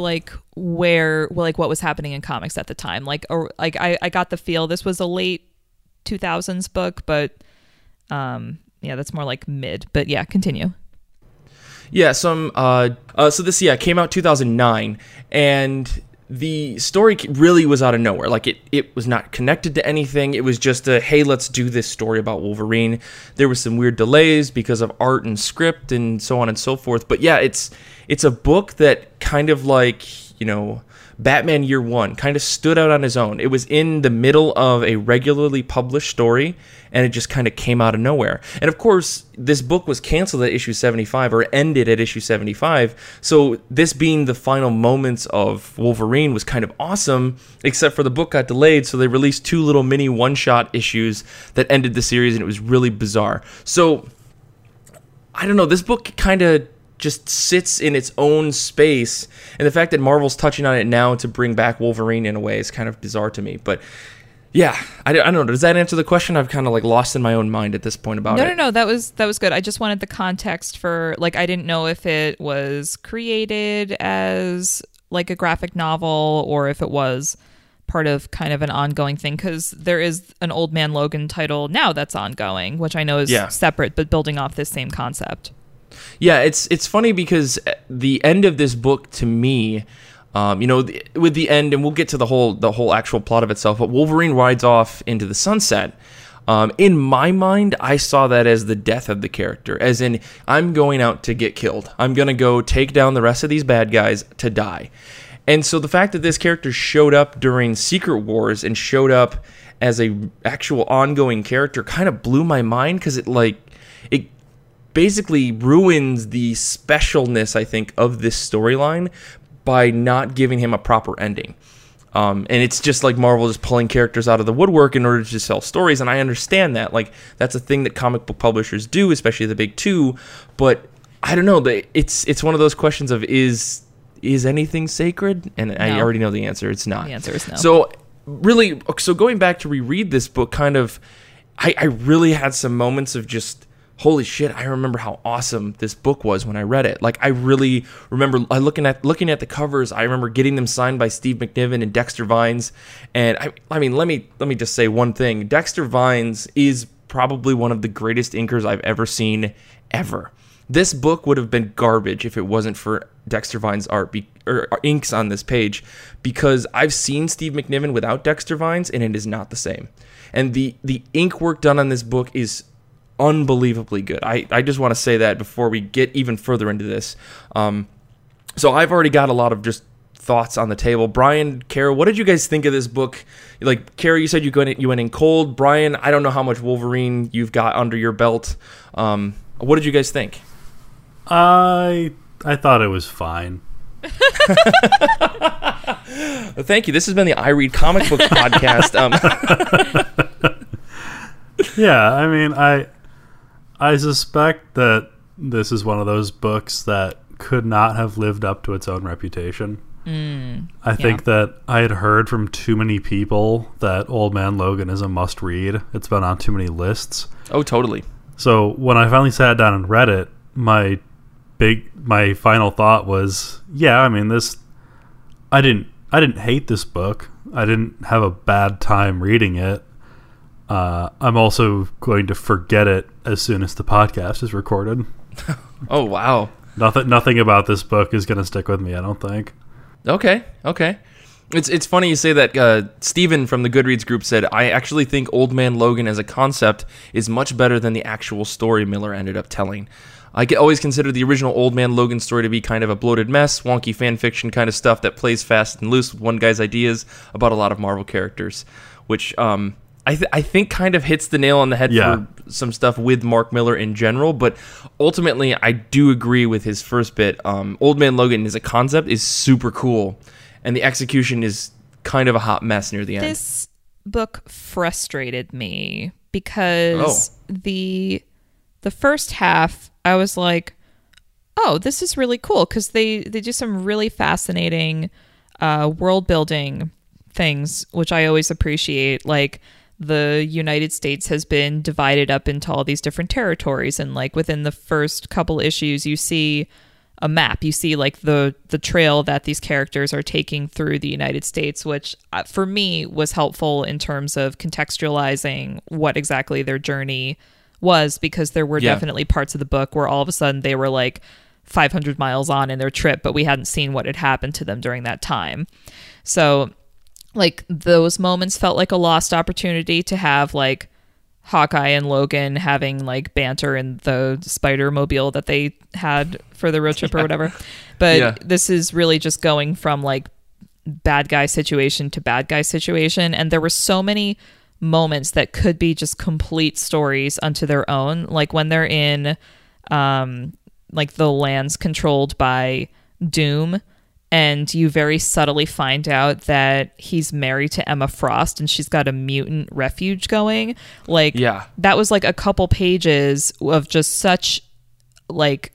what was happening in comics at the time. I got the feel this was a late 2000s book, but that's more mid. But yeah, continue. Yeah, so this came out 2009, and the story really was out of nowhere. It was not connected to anything. It was just hey, let's do this story about Wolverine. There was some weird delays because of art and script and so on and so forth. But yeah, it's a book that kind of Batman Year One kind of stood out on his own. It was in the middle of a regularly published story, and it just kind of came out of nowhere. And of course, this book was canceled at issue 75, or ended at issue 75. So this being the final moments of Wolverine was kind of awesome, except for the book got delayed, so they released 2 little mini one-shot issues that ended the series, and it was really bizarre. So I don't know, this book kind of just sits in its own space, and the fact that Marvel's touching on it now to bring back Wolverine in a way is kind of bizarre to me. But yeah, I don't know. Does that answer the question? I've kind of like lost in my own mind at this point about it. No. That was good. I just wanted the context for, like, I didn't know if it was created as like a graphic novel or if it was part of kind of an ongoing thing, because there is an Old Man Logan title now that's ongoing, which I know is separate, but building off this same concept. Yeah, it's funny because the end of this book to me, with the end, and we'll get to the whole actual plot of itself, but Wolverine rides off into the sunset. In my mind, I saw that as the death of the character, as in, I'm going out to get killed. I'm going to go take down the rest of these bad guys to die. And so the fact that this character showed up during Secret Wars and showed up as a actual ongoing character kind of blew my mind, because it basically ruins the specialness, I think, of this storyline by not giving him a proper ending. And it's just like Marvel just pulling characters out of the woodwork in order to sell stories, and I understand that. Like, that's a thing that comic book publishers do, especially the big two. But I don't know. It's one of those questions of is anything sacred? And no. I already know the answer. It's not. The answer is no. So going back to reread this book, kind of, I really had some moments of just, holy shit, I remember how awesome this book was when I read it. Like, I really remember looking at the covers. I remember getting them signed by Steve McNiven and Dexter Vines. And I mean, let me just say one thing. Dexter Vines is probably one of the greatest inkers I've ever seen, ever. This book would have been garbage if it wasn't for Dexter Vines' art or inks on this page, because I've seen Steve McNiven without Dexter Vines, and it is not the same. And the ink work done on this book is unbelievably good. I just want to say that before we get even further into this. So I've already got a lot of just thoughts on the table. Brian, Kara, what did you guys think of this book? Like, Kara, you said you went in cold. Brian, I don't know how much Wolverine you've got under your belt. What did you guys think? I thought it was fine. Thank you. This has been the I Read Comic Book podcast. Yeah, I mean, I suspect that this is one of those books that could not have lived up to its own reputation. I think that I had heard from too many people that Old Man Logan is a must-read. It's been on too many lists. Oh, totally. So when I finally sat down and read it, my final thought was, yeah, I mean, I didn't hate this book. I didn't have a bad time reading it. I'm also going to forget it as soon as the podcast is recorded. Oh, wow. Nothing about this book is going to stick with me, I don't think. Okay. It's funny you say that. Steven from the Goodreads group said, I actually think Old Man Logan as a concept is much better than the actual story Miller ended up telling. I always consider the original Old Man Logan story to be kind of a bloated mess, wonky fan fiction kind of stuff that plays fast and loose with one guy's ideas about a lot of Marvel characters, which I think kind of hits the nail on the head for some stuff with Mark Miller in general. But ultimately, I do agree with his first bit. Old Man Logan as a concept is super cool, and the execution is kind of a hot mess near the end. This book frustrated me because the first half, I was like, oh, this is really cool, because they do some really fascinating world building things, which I always appreciate. Like, the United States has been divided up into all these different territories, and like within the first couple issues, you see a map. You see like the trail that these characters are taking through the United States, which for me was helpful in terms of contextualizing what exactly their journey was, because there were definitely parts of the book where all of a sudden they were like 500 miles on in their trip, but we hadn't seen what had happened to them during that time. So like those moments felt like a lost opportunity to have like Hawkeye and Logan having like banter in the Spider-Mobile that they had for the road trip or whatever. But this is really just going from like bad guy situation to bad guy situation. And there were so many moments that could be just complete stories unto their own. Like when they're in like the lands controlled by Doom, and you very subtly find out that he's married to Emma Frost and she's got a mutant refuge going. Like, Yeah. that was like a couple pages of just such like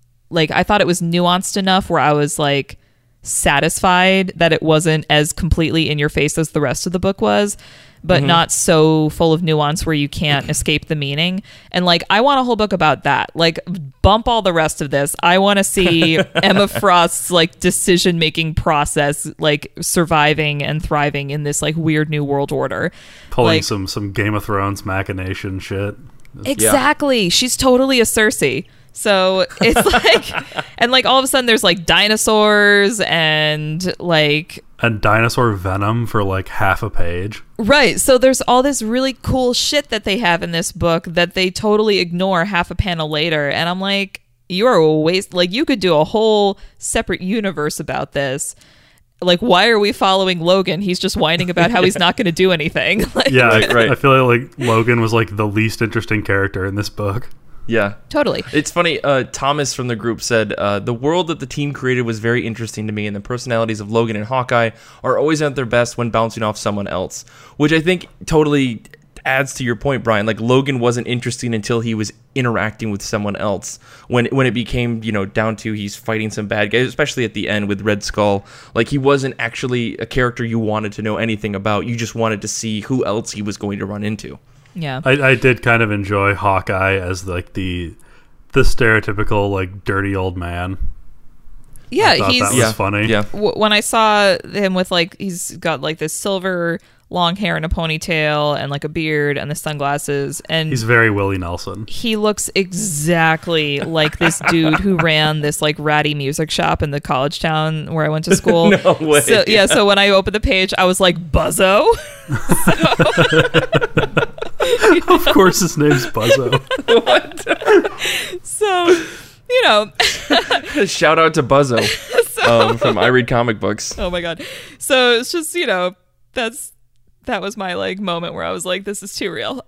I thought it was nuanced enough where I was like satisfied that it wasn't as completely in your face as the rest of the book was, but not so full of nuance where you can't escape the meaning. And like, I want a whole book about that. Like, bump all the rest of this. I want to see Emma Frost's like decision-making process, like surviving and thriving in this like weird new world order. Pulling Like, some Game of Thrones machination shit. exactly. She's totally a Cersei. So it's like, and like all of a sudden there's like dinosaurs and like, And dinosaur venom for like half a page. right. So there's all this really cool shit that they have in this book that they totally ignore half a panel later. And I'm like, you are a waste. Like, you could do a whole separate universe about this. Like, why are we following Logan? He's just whining about how he's not going to do anything. Like, Yeah, Right. I feel like Logan was like the least interesting character in this book. Yeah. totally. It's funny, Thomas from the group said, the world that the team created was very interesting to me, and the personalities of Logan and Hawkeye are always at their best when bouncing off someone else. Which I think totally adds to your point, Brian. Like, Logan wasn't interesting until he was interacting with someone else. When it became, down to he's fighting some bad guys, especially at the end with Red Skull. Like, he wasn't actually a character you wanted to know anything about. You just wanted to see who else he was going to run into. Yeah. I did kind of enjoy Hawkeye as like the stereotypical like dirty old man. Yeah. I thought that was funny. Yeah. When I saw him with like, he's got like this silver long hair and a ponytail and like a beard and the sunglasses, and He's very Willie Nelson. he looks exactly like this dude who ran this like ratty music shop in the college town where I went to school. No way. So, yeah, so when I opened the page, I was like, Buzzo. Of course his name's Buzzo. So, Shout out to Buzzo from I Read Comic Books. oh my God. So it's just, that was my like moment where I was like, this is too real.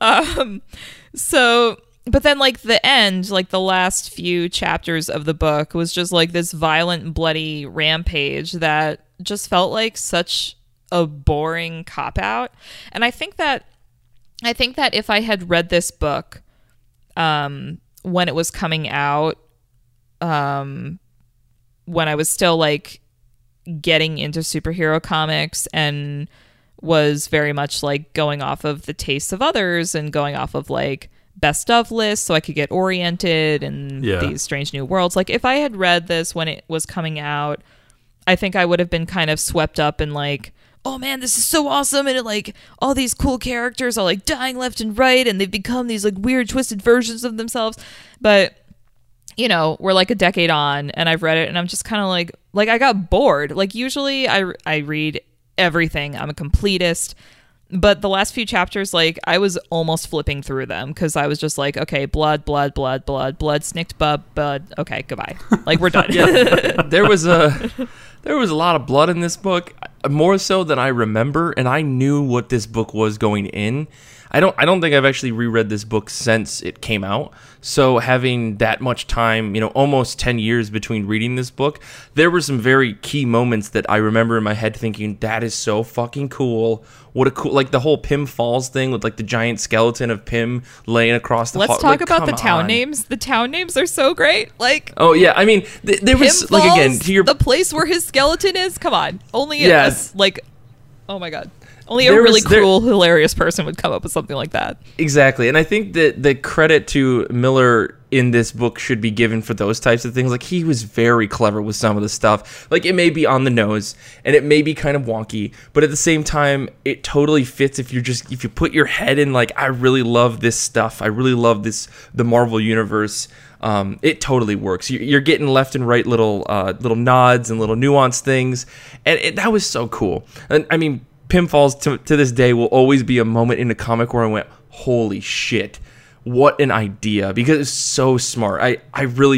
So, but then like the end, like the last few chapters of the book was just like this violent, bloody rampage that just felt like such a boring cop-out. And I think that if I had read this book when it was coming out, when I was still like getting into superhero comics and was very much like going off of the tastes of others and going off of like best of lists so I could get oriented in these strange new worlds. Like, if I had read this when it was coming out, I think I would have been kind of swept up in like, oh man, this is so awesome, and it like all these cool characters are like dying left and right and they've become these like weird twisted versions of themselves. But we're like a decade on and I've read it and I'm just kind of like I got bored. Like, usually I read everything. I'm a completist. But the last few chapters, like, I was almost flipping through them because I was just like, okay, blood, snicked bud. Okay, goodbye. Like, we're done. Yeah, there was a lot of blood in this book, more so than I remember, and I knew what this book was going in. I don't think I've actually reread this book since it came out. So having that much time, almost 10 years between reading this book, there were some very key moments that I remember in my head thinking, that is so fucking cool. What a cool, like the whole Pym Falls thing with like the giant skeleton of Pym laying across the Let's talk about the town names. The town names are so great. Like, oh yeah, I mean, there was Pym like, again, Falls, to your the place where his skeleton is. Come on, only oh my God. Only a There really was- there- cruel, hilarious person would come up with something like that. Exactly. And I think that the credit to Miller in this book should be given for those types of things. Like, he was very clever with some of the stuff. Like, it may be on the nose and it may be kind of wonky, but at the same time, it totally fits if you put your head in, like, I really love this stuff. I really love the Marvel Universe. It totally works. You're getting left and right little nods and little nuanced things. And that was so cool. And I mean, Pym Falls to this day will always be a moment in a comic where I went, holy shit, what an idea, because it's so smart. I really just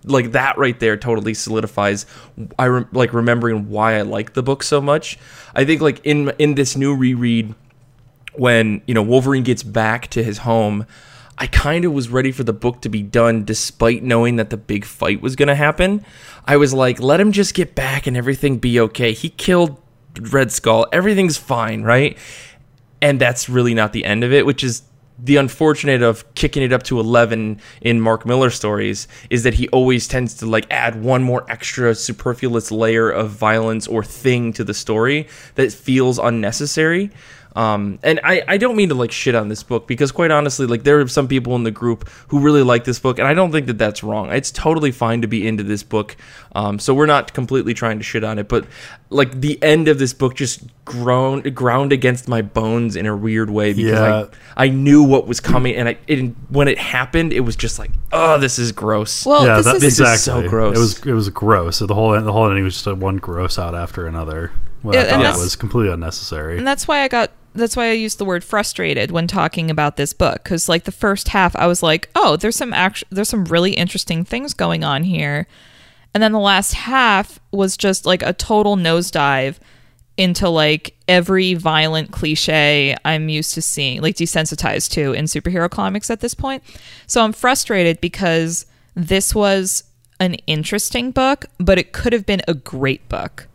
like that right there totally solidifies remembering why I like the book so much. I think like in this new reread, when Wolverine gets back to his home, I kind of was ready for the book to be done despite knowing that the big fight was going to happen. I was like, let him just get back and everything be okay. He killed Red Skull. Everything's fine, right? And that's really not the end of it, which is the unfortunate of kicking it up to 11 in Mark Millar stories, is that he always tends to like add one more extra superfluous layer of violence or thing to the story that feels unnecessary. And I don't mean to like shit on this book, because quite honestly, like there are some people in the group who really like this book, and I don't think that that's wrong. It's totally fine to be into this book. So we're not completely trying to shit on it, but like the end of this book just ground against my bones in a weird way, because I knew what was coming, and when it happened, it was just like, oh, this is gross. Well, yeah, this is so gross. It was gross. So the whole ending was just one gross out after another. Well, I thought it was completely unnecessary. And that's why I used the word frustrated when talking about this book, because like the first half I was like, oh, there's some really interesting things going on here, and then the last half was just like a total nosedive into like every violent cliche I'm used to seeing, like desensitized to in superhero comics at this point. So I'm frustrated because this was an interesting book, but it could have been a great book.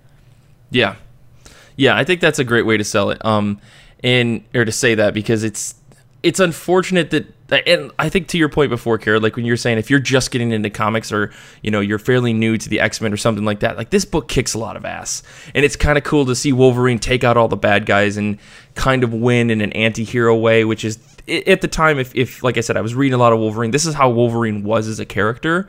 Yeah, I think that's a great way to sell it. Or to say that, because it's unfortunate that, and I think to your point before, Kara, like when you're saying if you're just getting into comics, or you're fairly new to the X-Men or something like that, like this book kicks a lot of ass, and it's kind of cool to see Wolverine take out all the bad guys and kind of win in an anti-hero way, which is at the time, if like I said, I was reading a lot of Wolverine, this is how Wolverine was as a character.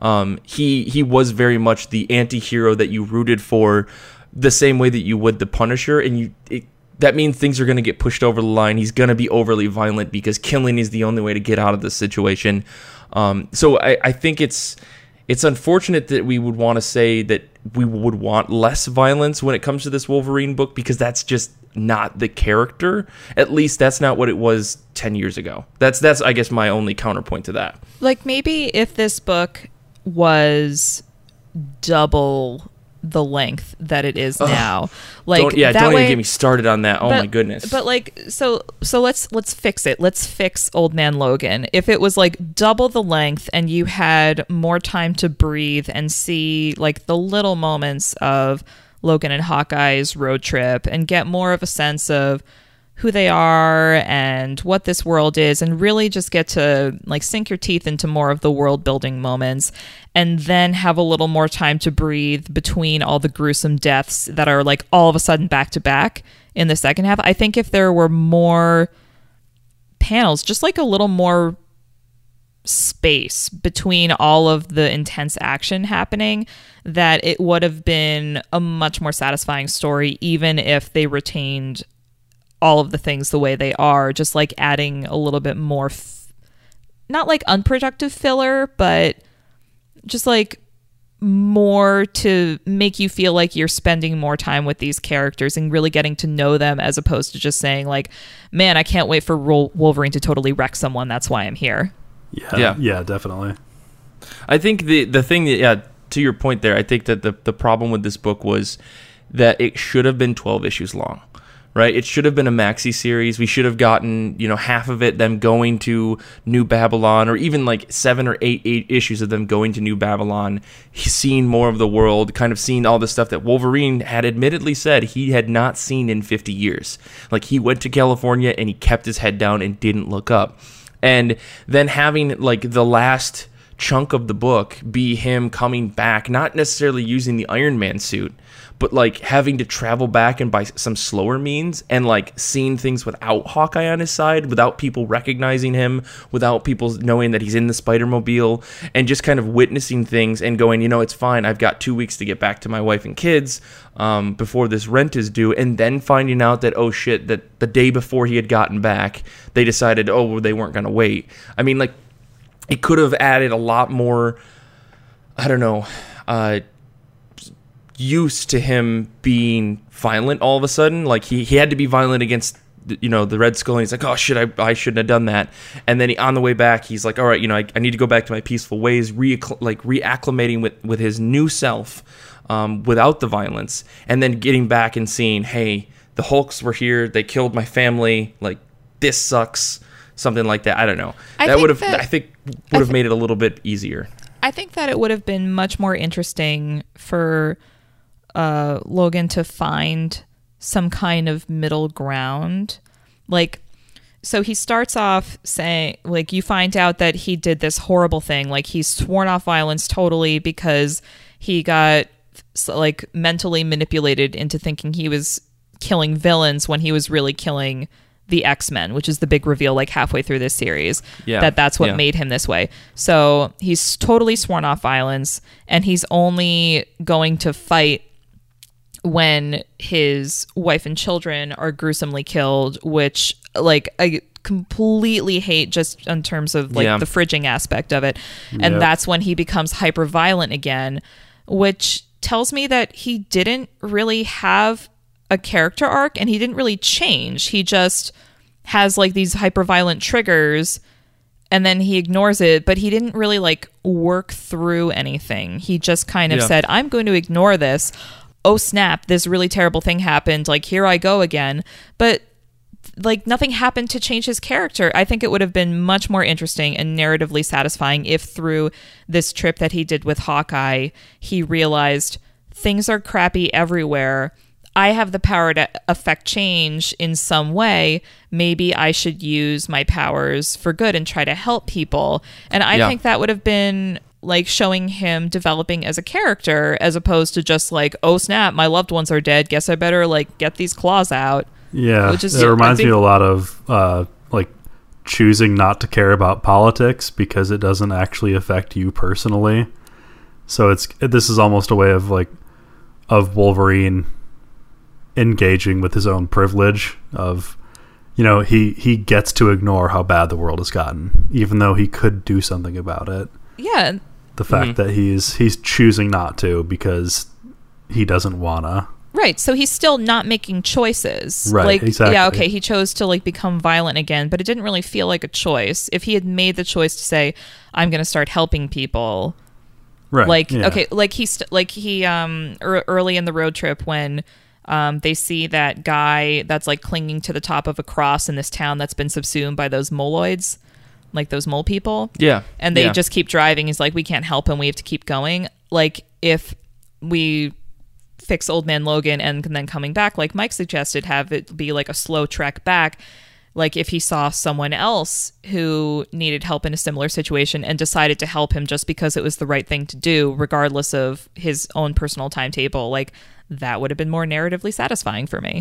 He was very much the anti-hero that you rooted for, the same way that you would the Punisher, and that means things are going to get pushed over the line. He's going to be overly violent because killing is the only way to get out of the situation. So I think it's unfortunate that we would want to say that we would want less violence when it comes to this Wolverine book, because that's just not the character. At least that's not what it was 10 years ago. That's I guess my only counterpoint to that. Like maybe if this book was double the length that it is now, like don't even get me started on that. Oh my goodness. But like so let's fix it. Let's fix Old Man Logan. If it was like double the length and you had more time to breathe and see like the little moments of Logan and Hawkeye's road trip and get more of a sense of who they are and what this world is, and really just get to like sink your teeth into more of the world building moments, and then have a little more time to breathe between all the gruesome deaths that are like all of a sudden back to back in the second half. I think if there were more panels, just like a little more space between all of the intense action happening, that it would have been a much more satisfying story, even if they retained all of the things the way they are, just like adding a little bit more not like unproductive filler, but just like more to make you feel like you're spending more time with these characters and really getting to know them, as opposed to just saying like, man, I can't wait for Wolverine to totally wreck someone, that's why I'm here. Yeah, definitely. I think the thing that, to your point there, I think that the problem with this book was that it should have been 12 issues long. Right, it should have been a maxi series. We should have gotten, half of it them going to New Babylon, or even like 7 or 8 issues of them going to New Babylon, seeing more of the world, kind of seeing all the stuff that Wolverine had admittedly said he had not seen in 50 years. Like, he went to California and he kept his head down and didn't look up. And then having like the last chunk of the book be him coming back, not necessarily using the Iron Man suit, but like having to travel back and by some slower means, and like seeing things without Hawkeye on his side, without people recognizing him, without people knowing that he's in the Spider-Mobile, and just kind of witnessing things and going, it's fine, I've got 2 weeks to get back to my wife and kids before this rent is due, and then finding out that, oh shit, that the day before he had gotten back, they decided, they weren't going to wait. I mean, like, it could have added a lot more, I don't know, used to him being violent all of a sudden. Like he had to be violent against the Red Skull, and he's like, oh shit, I shouldn't have done that. And then on the way back, he's like, all right, I need to go back to my peaceful ways, reacclimating with his new self, without the violence, and then getting back and seeing, hey, the Hulks were here, they killed my family, like this sucks, something like that. I don't know. I think would have made it a little bit easier. I think that it would have been much more interesting for Logan to find some kind of middle ground. Like, so he starts off saying, like, you find out that he did this horrible thing. Like, he's sworn off violence totally because he got, like, mentally manipulated into thinking he was killing villains when he was really killing the X-Men, which is the big reveal, like, halfway through this series, that's what made him this way. So he's totally sworn off violence, and he's only going to fight when his wife and children are gruesomely killed, which, like, I completely hate just in terms of, like, the fridging aspect of it. And that's when he becomes hyper violent again, which tells me that he didn't really have a character arc and he didn't really change. He just has, like, these hyper violent triggers and then he ignores it, but he didn't really, like, work through anything. He just kind of said, I'm going to ignore this. Oh snap, this really terrible thing happened, like, here I go again. But, like, nothing happened to change his character. I think it would have been much more interesting and narratively satisfying if through this trip that he did with Hawkeye, he realized things are crappy everywhere. I have the power to affect change in some way. Maybe I should use my powers for good and try to help people. And I think that would have been, like, showing him developing as a character as opposed to just like, oh snap, my loved ones are dead, guess I better, like, get these claws out. Yeah, it reminds me a lot of like choosing not to care about politics because it doesn't actually affect you personally. So this is almost a way of, like, of Wolverine engaging with his own privilege of, he gets to ignore how bad the world has gotten, even though he could do something about it. Yeah. The fact that he's choosing not to because he doesn't wanna. Right. So he's still not making choices. Right. Like, exactly. Yeah. Okay. He chose to, like, become violent again, but it didn't really feel like a choice. If he had made the choice to say, I'm going to start helping people. Right. Like, yeah. okay. Like he early in the road trip when they see that guy that's, like, clinging to the top of a cross in this town that's been subsumed by those moloids, like those mole people. Yeah. And they just keep driving. He's like, we can't help him. We have to keep going. Like, if we fix Old Man Logan and then coming back, like Mike suggested, have it be like a slow trek back. Like, if he saw someone else who needed help in a similar situation and decided to help him just because it was the right thing to do, regardless of his own personal timetable, like, that would have been more narratively satisfying for me.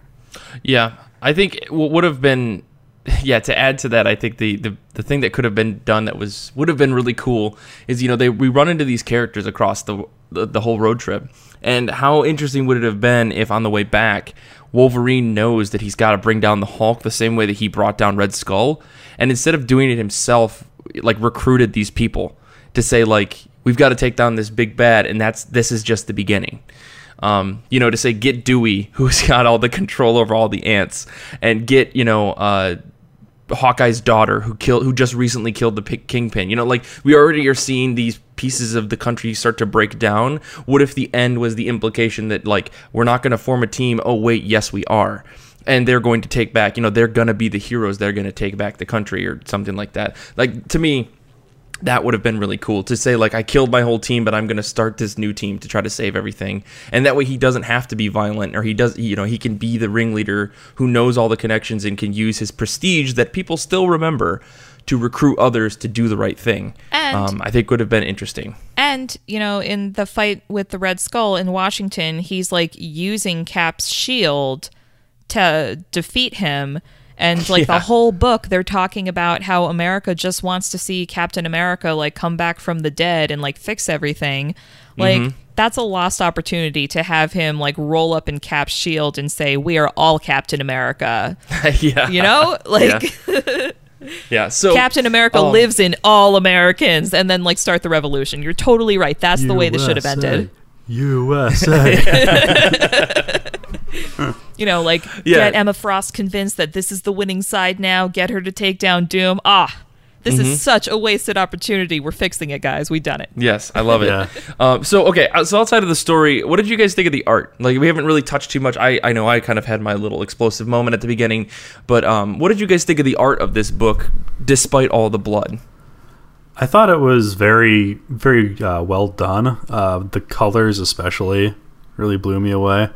Yeah, I think what would have been, to add to that, I think the thing that could have been done that would have been really cool is, we run into these characters across the whole road trip, and how interesting would it have been if on the way back, Wolverine knows that he's got to bring down the Hulk the same way that he brought down Red Skull, and instead of doing it himself, like, recruited these people to say, like, we've got to take down this big bad, and this is just the beginning. To say, get Dewey, who's got all the control over all the ants, and get, Hawkeye's daughter who just recently killed the Kingpin. Like, we already are seeing these pieces of the country start to break down. What if the end was the implication that, like, we're not going to form a team? Oh wait, yes we are. And they're going to take back, they're going to be the heroes. They're going to take back the country or something like that. Like, to me, that would have been really cool to say, like, I killed my whole team, but I'm going to start this new team to try to save everything. And that way he doesn't have to be violent, or he can be the ringleader who knows all the connections and can use his prestige that people still remember to recruit others to do the right thing. And I think would have been interesting. And, in the fight with the Red Skull in Washington, he's, like, using Cap's shield to defeat him. And, like, the whole book, they're talking about how America just wants to see Captain America, like, come back from the dead and, like, fix everything. Like, that's a lost opportunity to have him, like, roll up in Cap's shield and say, we are all Captain America. So Captain America lives in all Americans, and then, like, start the revolution. You're totally right. That's the way this should have ended. USA. You know, like, get Emma Frost convinced that this is the winning side now. Get her to take down Doom. This is such a wasted opportunity. We're fixing it, guys. We've done it. Yes, I love it. Yeah. So outside of the story, what did you guys think of the art? Like, we haven't really touched too much. I know I kind of had my little explosive moment at the beginning, but what did you guys think of the art of this book, despite all the blood? I thought it was very, very well done. The colors especially really blew me away.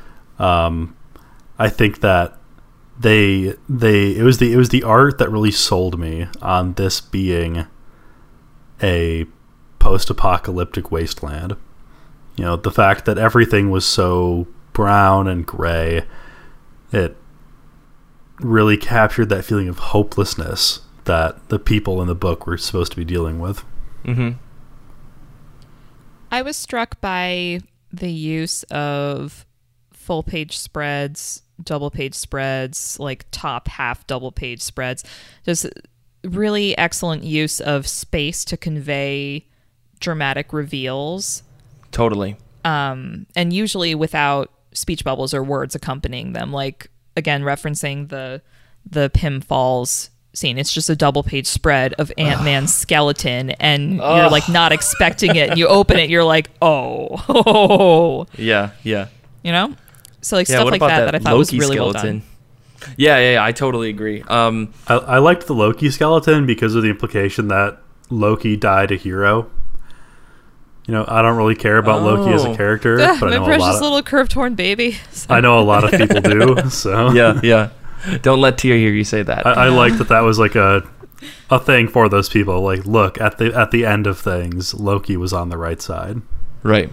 I think that it was the art that really sold me on this being a post-apocalyptic wasteland. You know, the fact that everything was so brown and gray, it really captured that feeling of hopelessness that the people in the book were supposed to be dealing with. Mm-hmm. I was struck by the use of full page spreads, double page spreads, like top half double page spreads. Just really excellent use of space to convey dramatic reveals. Totally. And usually without speech bubbles or words accompanying them. Like, again, referencing the Pym Falls scene. It's just a double page spread of Ant-Man's skeleton, and you're like not expecting it, and you open it, you're like, oh. Yeah. You know? So like stuff like that I thought was really skeleton? Well done. Yeah, I totally agree. I liked the Loki skeleton because of the implication that Loki died a hero. You know, I don't really care about Loki as a character, but I know my precious little curved horn baby. So. I know a lot of people do. So yeah. Don't let Tia hear you say that. I like that was like a thing for those people. Like, look, at the end of things, Loki was on the right side. Right.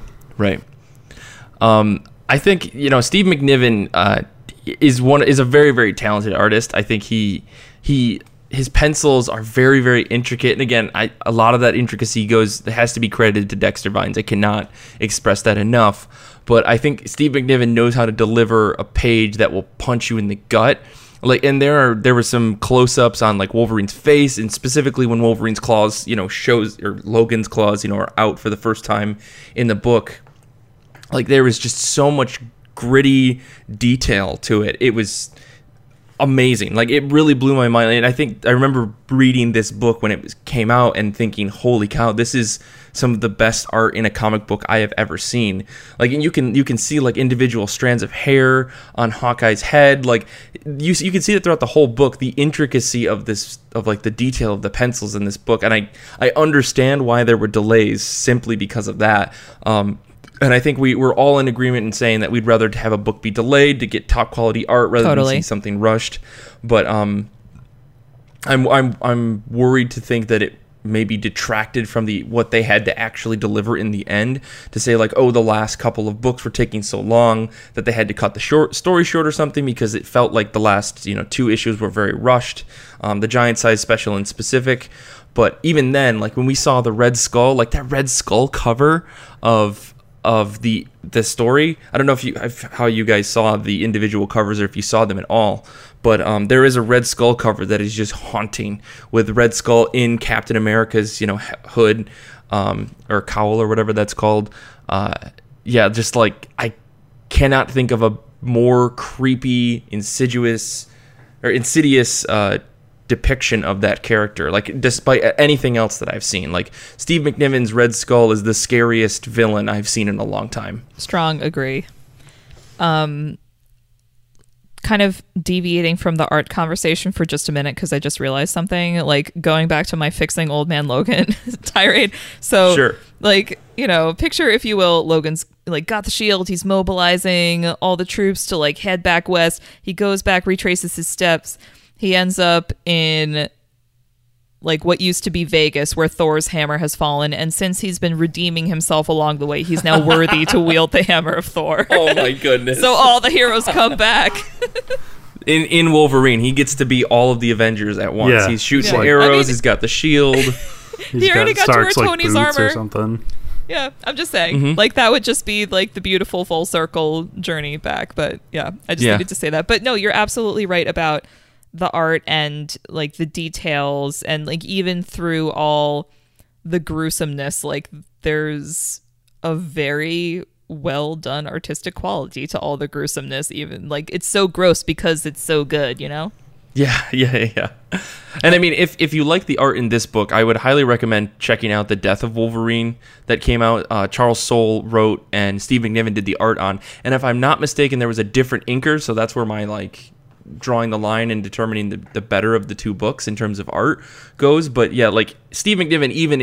I think, Steve McNiven is a very, very talented artist. I think his pencils are very, very intricate, and again, a lot of that intricacy has to be credited to Dexter Vines. I cannot express that enough. But I think Steve McNiven knows how to deliver a page that will punch you in the gut. Like, and there were some close-ups on like Wolverine's face, and specifically when Wolverine's claws, or Logan's claws, are out for the first time in the book. Like, there was just so much gritty detail to it. It was amazing. Like, it really blew my mind. And I think I remember reading this book when it came out and thinking, holy cow, this is some of the best art in a comic book I have ever seen. Like, and you can see like individual strands of hair on Hawkeye's head. Like, you can see it throughout the whole book, the intricacy of like the detail of the pencils in this book. And I understand why there were delays simply because of that. And I think we're all in agreement in saying that we'd rather have a book be delayed to get top quality art rather than see something rushed. But I'm worried to think that it maybe detracted from what they had to actually deliver in the end, to say like, oh, the last couple of books were taking so long that they had to cut the story short or something, because it felt like the last 2 issues were very rushed, the giant size special in specific. But even then, like when we saw the Red Skull, like that Red Skull cover of the story, I don't know how you guys saw the individual covers or if you saw them at all, but there is a Red Skull cover that is just haunting, with Red Skull in Captain America's hood or cowl or whatever that's called. Just like, I cannot think of a more creepy, insidious depiction of that character, like despite anything else that I've seen. Like, Steve McNiven's Red Skull is the scariest villain I've seen in a long time. Strong agree. Kind of deviating from the art conversation for just a minute, because I just realized something, like going back to my fixing Old Man Logan tirade. So sure. Like, picture, if you will, Logan's like got the shield, he's mobilizing all the troops to like head back west. He goes back, retraces his steps. He ends up in like what used to be Vegas, where Thor's hammer has fallen, and since he's been redeeming himself along the way, he's now worthy to wield the hammer of Thor. Oh my goodness. So all the heroes come back. In Wolverine, he gets to be all of the Avengers at once. Yeah. He's shooting arrows, he's got the shield. He already got to wear Tony's armor or something. Yeah, I'm just saying, like that would just be like the beautiful full circle journey back. But yeah, I just needed to say that. But no, you're absolutely right about the art and like the details, and like even through all the gruesomeness, like there's a very well done artistic quality to all the gruesomeness. Even like it's so gross because it's so good, you know? Yeah. And I mean, if you like the art in this book, I would highly recommend checking out The Death of Wolverine that came out. Charles Soule wrote and Steve McNiven did the art on. And if I'm not mistaken, there was a different inker, so that's where my like drawing the line and determining the better of the two books in terms of art goes. But yeah, like Steve McNiven, even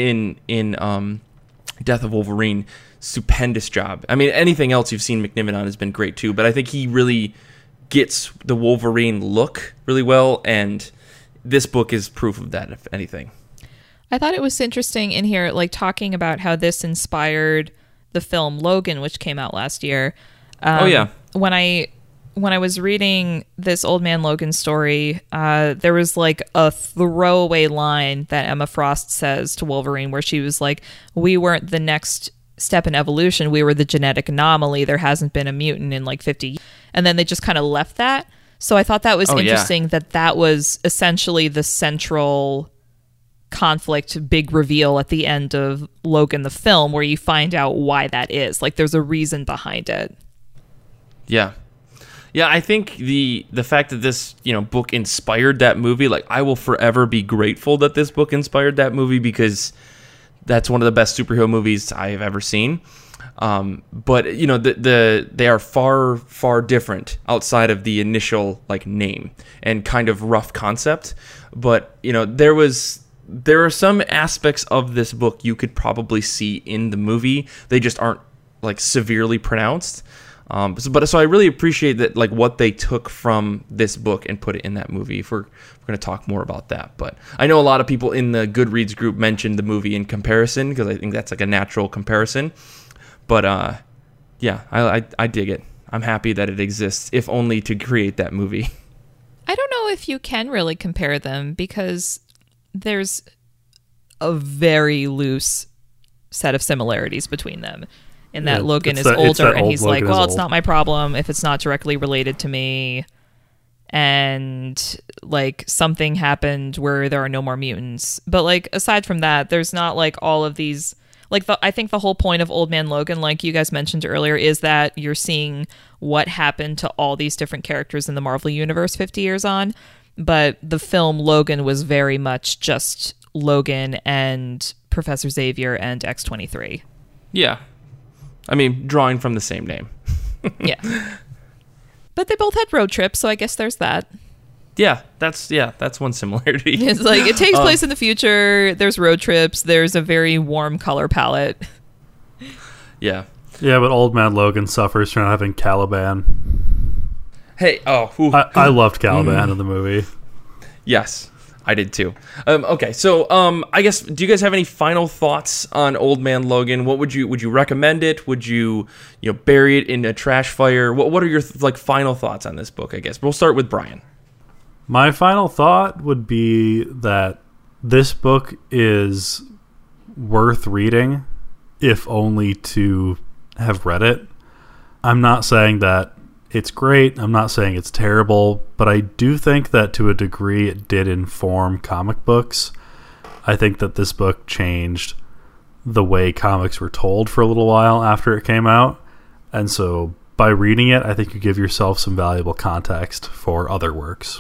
in Death of Wolverine, stupendous job. I mean, anything else you've seen McNiven on has been great too, but I think he really gets the Wolverine look really well, and this book is proof of that, if anything. I thought it was interesting in here, like talking about how this inspired the film Logan, which came out last year. Oh yeah. When I was reading this Old Man Logan story, there was like a throwaway line that Emma Frost says to Wolverine where she was like, "We weren't the next step in evolution, we were the genetic anomaly. There hasn't been a mutant in like 50 years." And then they just kind of left that. So I thought that was interesting that was essentially the central conflict, big reveal at the end of Logan the film, where you find out why that is. Like there's a reason behind it. Yeah, I think the fact that this book inspired that movie, like I will forever be grateful that this book inspired that movie, because that's one of the best superhero movies I've ever seen. But they are far different outside of the initial like name and kind of rough concept. But there are some aspects of this book you could probably see in the movie. They just aren't like severely pronounced. So I really appreciate that, like what they took from this book and put it in that movie. If we're going to talk more about that, but I know a lot of people in the Goodreads group mentioned the movie in comparison, because I think that's like a natural comparison. But yeah, I dig it. I'm happy that it exists, if only to create that movie. I don't know if you can really compare them, because there's a very loose set of similarities between them. In that Logan is older, and he's like, well, it's not my problem if it's not directly related to me. And like something happened where there are no more mutants. But like aside from that, there's not like all of these. Like I think the whole point of Old Man Logan, like you guys mentioned earlier, is that you're seeing what happened to all these different characters in the Marvel Universe 50 years on. But the film Logan was very much just Logan and Professor Xavier and X-23. Yeah. I mean, drawing from the same name. Yeah. But they both had road trips, so I guess there's that. Yeah, that's one similarity. It's like it takes place in the future. There's road trips. There's a very warm color palette. Yeah. Yeah, but Old Man Logan suffers from having Caliban. Hey, I loved Caliban in the movie. Yes, I did too. Okay, so I guess, do you guys have any final thoughts on Old Man Logan? What would you recommend it? Would you bury it in a trash fire? What are your final thoughts on this book? I guess we'll start with Brian. My final thought would be that this book is worth reading, if only to have read it. I'm not saying that it's great. I'm not saying it's terrible, but I do think that to a degree it did inform comic books. I think that this book changed the way comics were told for a little while after it came out. And so by reading it, I think you give yourself some valuable context for other works.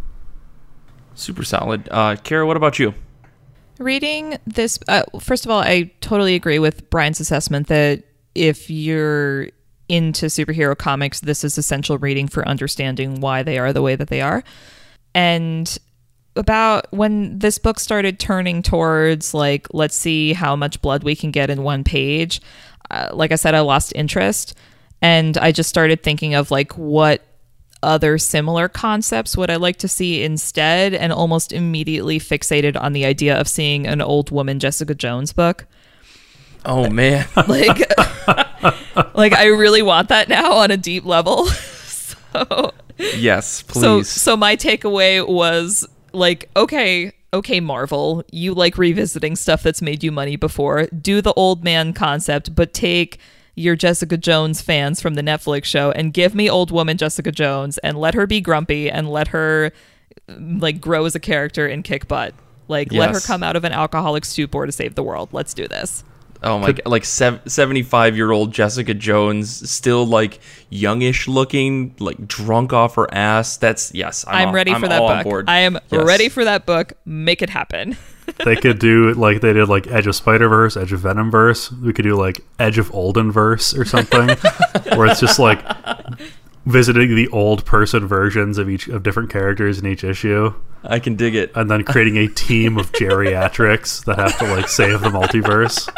Super solid. Kara, what about you? Reading this, first of all, I totally agree with Brian's assessment that if you're into superhero comics, this is essential reading for understanding why they are the way that they are. And about when this book started turning towards like, let's see how much blood we can get in one page, like I said, I lost interest, and I just started thinking of like what other similar concepts would I like to see instead, and almost immediately fixated on the idea of seeing an old woman Jessica Jones book. Oh man. Like I really want that now on a deep level. So yes, please. So my takeaway was like, okay, Marvel, you like revisiting stuff that's made you money before. Do the old man concept, but take your Jessica Jones fans from the Netflix show and give me old woman Jessica Jones and let her be grumpy and let her like grow as a character and kick butt. Like, let her come out of an alcoholic stupor to save the world. Let's do this. Oh my god, like 75-year-old Jessica Jones, still like youngish looking, like drunk off her ass. That's yes. I'm ready for that book. Board. I am Yes. ready for that book. Make it happen. They could do like they did like Edge of Spider-Verse, Edge of Venomverse. We could do like Edge of Oldenverse or something, where it's just like visiting the old person versions of each of different characters in each issue, I can dig it. and then creating a team of geriatrics that have to like save the multiverse.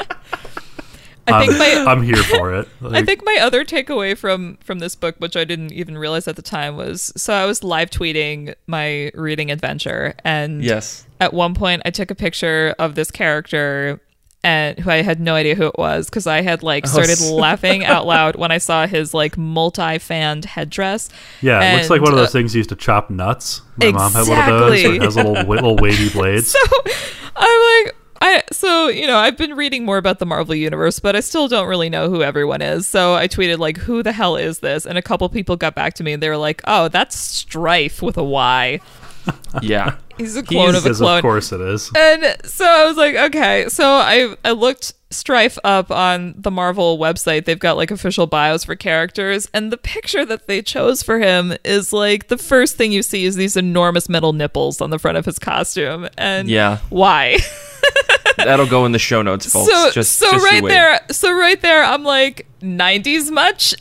I'm here for it. I think my other takeaway from this book, which I didn't even realize at the time, was so I was live tweeting my reading adventure, and Yes. at one point I took a picture of this character and who I had no idea who it was because I had like started laughing out loud when I saw his like multi-fanned headdress. Yeah, it looks like And, one of those things you used to chop nuts. My mom had one of those. Exactly. It has little wavy blades. So I'm like, I've been reading more about the Marvel Universe, but I still don't really know who everyone is. So I tweeted like, who the hell is this? And a couple people got back to me and they were like, oh, that's Strife with a Y. Yeah. He's a clone of a Because clone. of course it is. And so I was like, okay. So I looked Strife up on the Marvel website. They've got like official bios for characters. And the picture that they chose for him is like the first thing you see is these enormous metal nipples on the front of his costume. And Yeah. why? That'll go in the show notes, folks. Just right you wait. there, I'm like 90s much,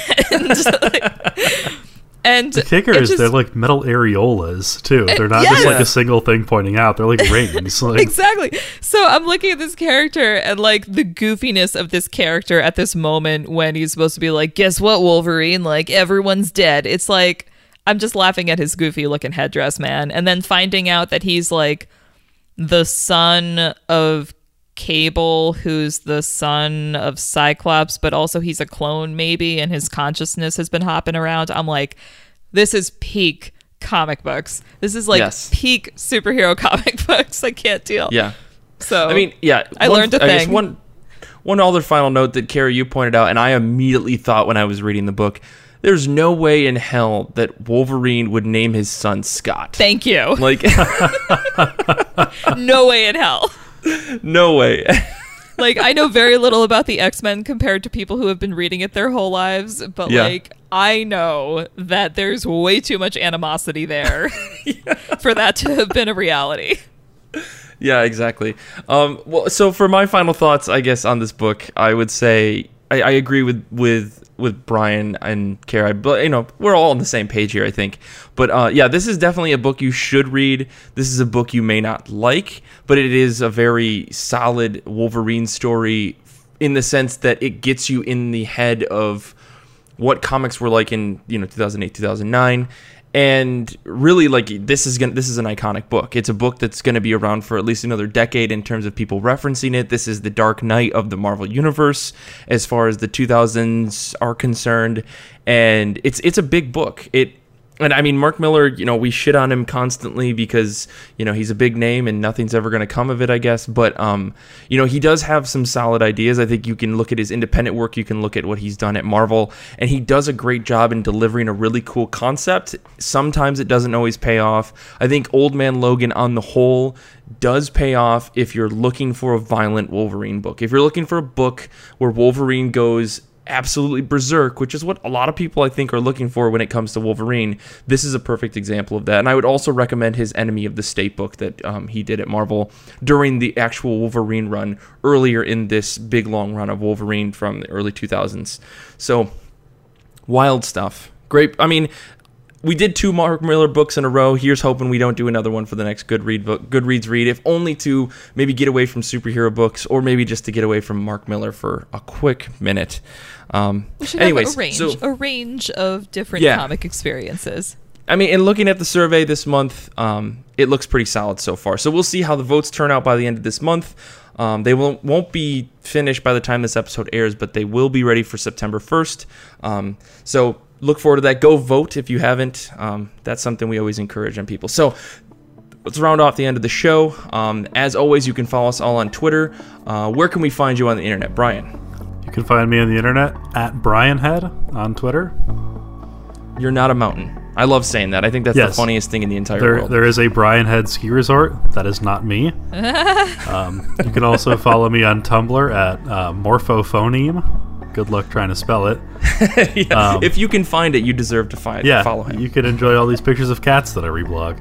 and The kicker it is just- they're like metal areolas too. They're not yes! just like a single thing pointing out. They're like rings. Like, exactly. So I'm looking at this character and like the goofiness of this character at this moment when he's supposed to be like, guess what, Wolverine? Like everyone's dead. It's like I'm just laughing at his goofy looking headdress, man, and then finding out that he's like the son of Cable, who's the son of Cyclops, but also he's a clone maybe, and his consciousness has been hopping around. I'm like, this is peak comic books. This is like Yes. peak superhero comic books. I can't deal. Yeah. So I mean, yeah. I learned a I guess thing. one other final note that Carrie, you pointed out, and I immediately thought when I was reading the book, there's no way in hell that Wolverine would name his son Scott. Thank you. Like, No way in hell. no way. Like, I know very little about the X-Men compared to people who have been reading it their whole lives, but Yeah. like, I know that there's way too much animosity there for that to have been a reality. Yeah, exactly. Well, so for my final thoughts, I guess on this book, I would say I agree with Brian and Kara. But we're all on the same page here, I think. But yeah, this is definitely a book you should read. This is a book you may not like, but it is a very solid Wolverine story in the sense that it gets you in the head of what comics were like in 2008, 2009. And really, like, this is an iconic book. It's a book that's going to be around for at least another decade in terms of people referencing it. This is the Dark Knight of the Marvel Universe as far as the 2000s are concerned. And it's a big book. And I mean, Mark Miller, we shit on him constantly because, he's a big name and nothing's ever going to come of it, I guess. But, he does have some solid ideas. I think you can look at his independent work. You can look at what he's done at Marvel. And he does a great job in delivering a really cool concept. Sometimes it doesn't always pay off. I think Old Man Logan on the whole does pay off if you're looking for a violent Wolverine book. If you're looking for a book where Wolverine goes absolutely berserk, which is what a lot of people I think are looking for when it comes to Wolverine, this is a perfect example of that. And I would also recommend his Enemy of the State book that he did at Marvel during the actual Wolverine run earlier in this big long run of Wolverine from the early 2000s. So wild stuff. Great. I mean, we did 2 Mark Miller books in a row. Here's hoping we don't do another one for the next Goodreads read, if only to maybe get away from superhero books or maybe just to get away from Mark Miller for a quick minute. We should Anyways, have a range of different comic experiences. I mean, in looking at the survey this month, it looks pretty solid so far. So we'll see how the votes turn out by the end of this month. They won't be finished by the time this episode airs, but they will be ready for September 1st. So look forward to that. Go vote if you haven't. That's something we always encourage on people. So let's round off the end of the show. As always, you can follow us all on Twitter. Where can we find you on the internet, Brian? You can find me on the internet at BrianHead on Twitter. You're not a mountain. I love saying that. I think that's the funniest thing in the entire world. There is a Brian Head ski resort. That is not me. You can also follow me on Tumblr at Morphophoneme. Good luck trying to spell it. If you can find it, you deserve to follow him. You can enjoy all these pictures of cats that I reblog.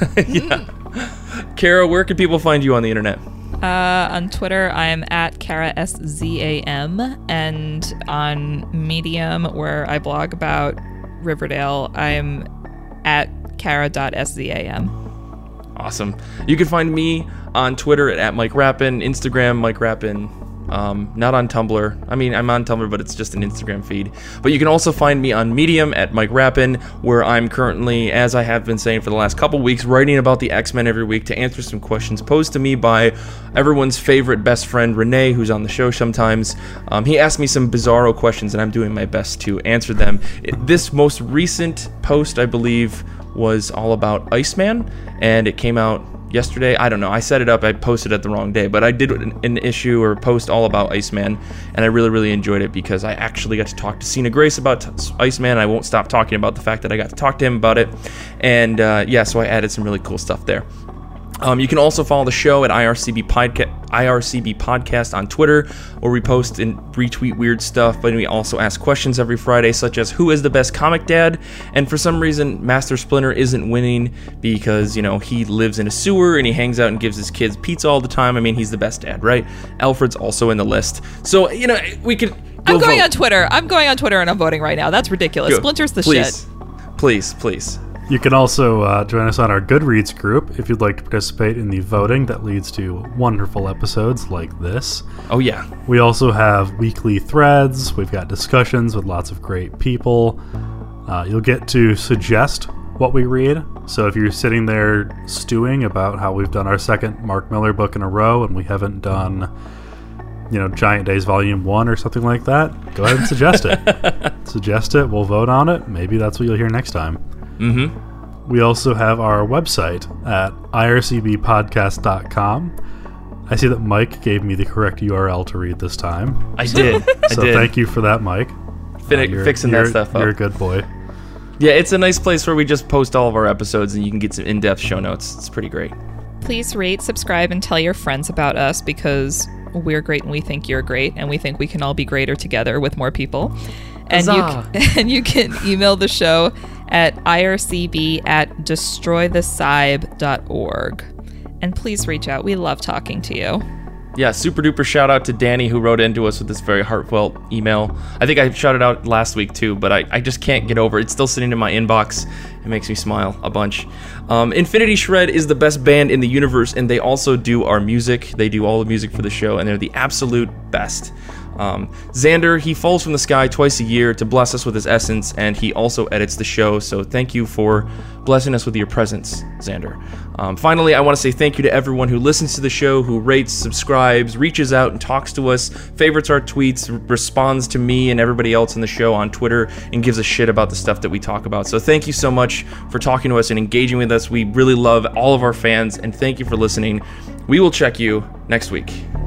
Kara, where can people find you on the internet? On Twitter, I'm at Kara SZAM, and on Medium, where I blog about Riverdale, I'm at Kara.szam. Awesome. You can find me on Twitter at Mike Rappin, Instagram Mike Rappin. Not on Tumblr. I mean, I'm on Tumblr, but it's just an Instagram feed. But you can also find me on Medium at Mike Rappin, where I'm currently, as I have been saying for the last couple weeks, writing about the X-Men every week to answer some questions posed to me by everyone's favorite best friend, Renee, who's on the show sometimes. He asked me some bizarro questions, and I'm doing my best to answer them. This most recent post, I believe, was all about Iceman, and it came out yesterday. I don't know. I set it up. I posted it the wrong day, but I did an issue or post all about Iceman, and I really, really enjoyed it because I actually got to talk to Cena Grace about Iceman. I won't stop talking about the fact that I got to talk to him about it, and so I added some really cool stuff there. You can also follow the show at IRCB Podcast on Twitter, where we post and retweet weird stuff, but we also ask questions every Friday, such as who is the best comic dad? And for some reason, Master Splinter isn't winning because, he lives in a sewer and he hangs out and gives his kids pizza all the time. I mean, he's the best dad, right? Alfred's also in the list. So, we could I'm going on Twitter. I'm going on Twitter and I'm voting right now. That's ridiculous. Good. Splinter's the shit. Please. You can also join us on our Goodreads group if you'd like to participate in the voting that leads to wonderful episodes like this. Oh, yeah. We also have weekly threads. We've got discussions with lots of great people. You'll get to suggest what we read. So if you're sitting there stewing about how we've done our second Mark Millar book in a row and we haven't done, Giant Days Volume 1 or something like that, go ahead and suggest it. Suggest it. We'll vote on it. Maybe that's what you'll hear next time. Mm-hmm. We also have our website at ircbpodcast.com. I see that Mike gave me the correct URL to read this time. I did. Thank you for that, Mike. Fixing that stuff up. You're a good boy. Yeah, it's a nice place where we just post all of our episodes and you can get some in-depth show notes. It's pretty great. Please rate, subscribe, and tell your friends about us because we're great and we think you're great and we think we can all be greater together with more people. And you can email the show at ircb@destroythesybe.org. And please reach out. We love talking to you. Yeah, super duper shout out to Danny who wrote into us with this very heartfelt email. I think I shouted out last week too, but I just can't get over it. It's still sitting in my inbox. It makes me smile a bunch. Infinity Shred is the best band in the universe, and they also do our music. They do all the music for the show, and they're the absolute best. Xander, he falls from the sky twice a year to bless us with his essence, and he also edits the show, so thank you for blessing us with your presence, Xander. Finally, I want to say thank you to everyone who listens to the show, who rates, subscribes, reaches out and talks to us, favorites our tweets, responds to me and everybody else in the show on Twitter, and gives a shit about the stuff that we talk about. So thank you so much for talking to us and engaging with us. We really love all of our fans, and thank you for listening. We will check you next week.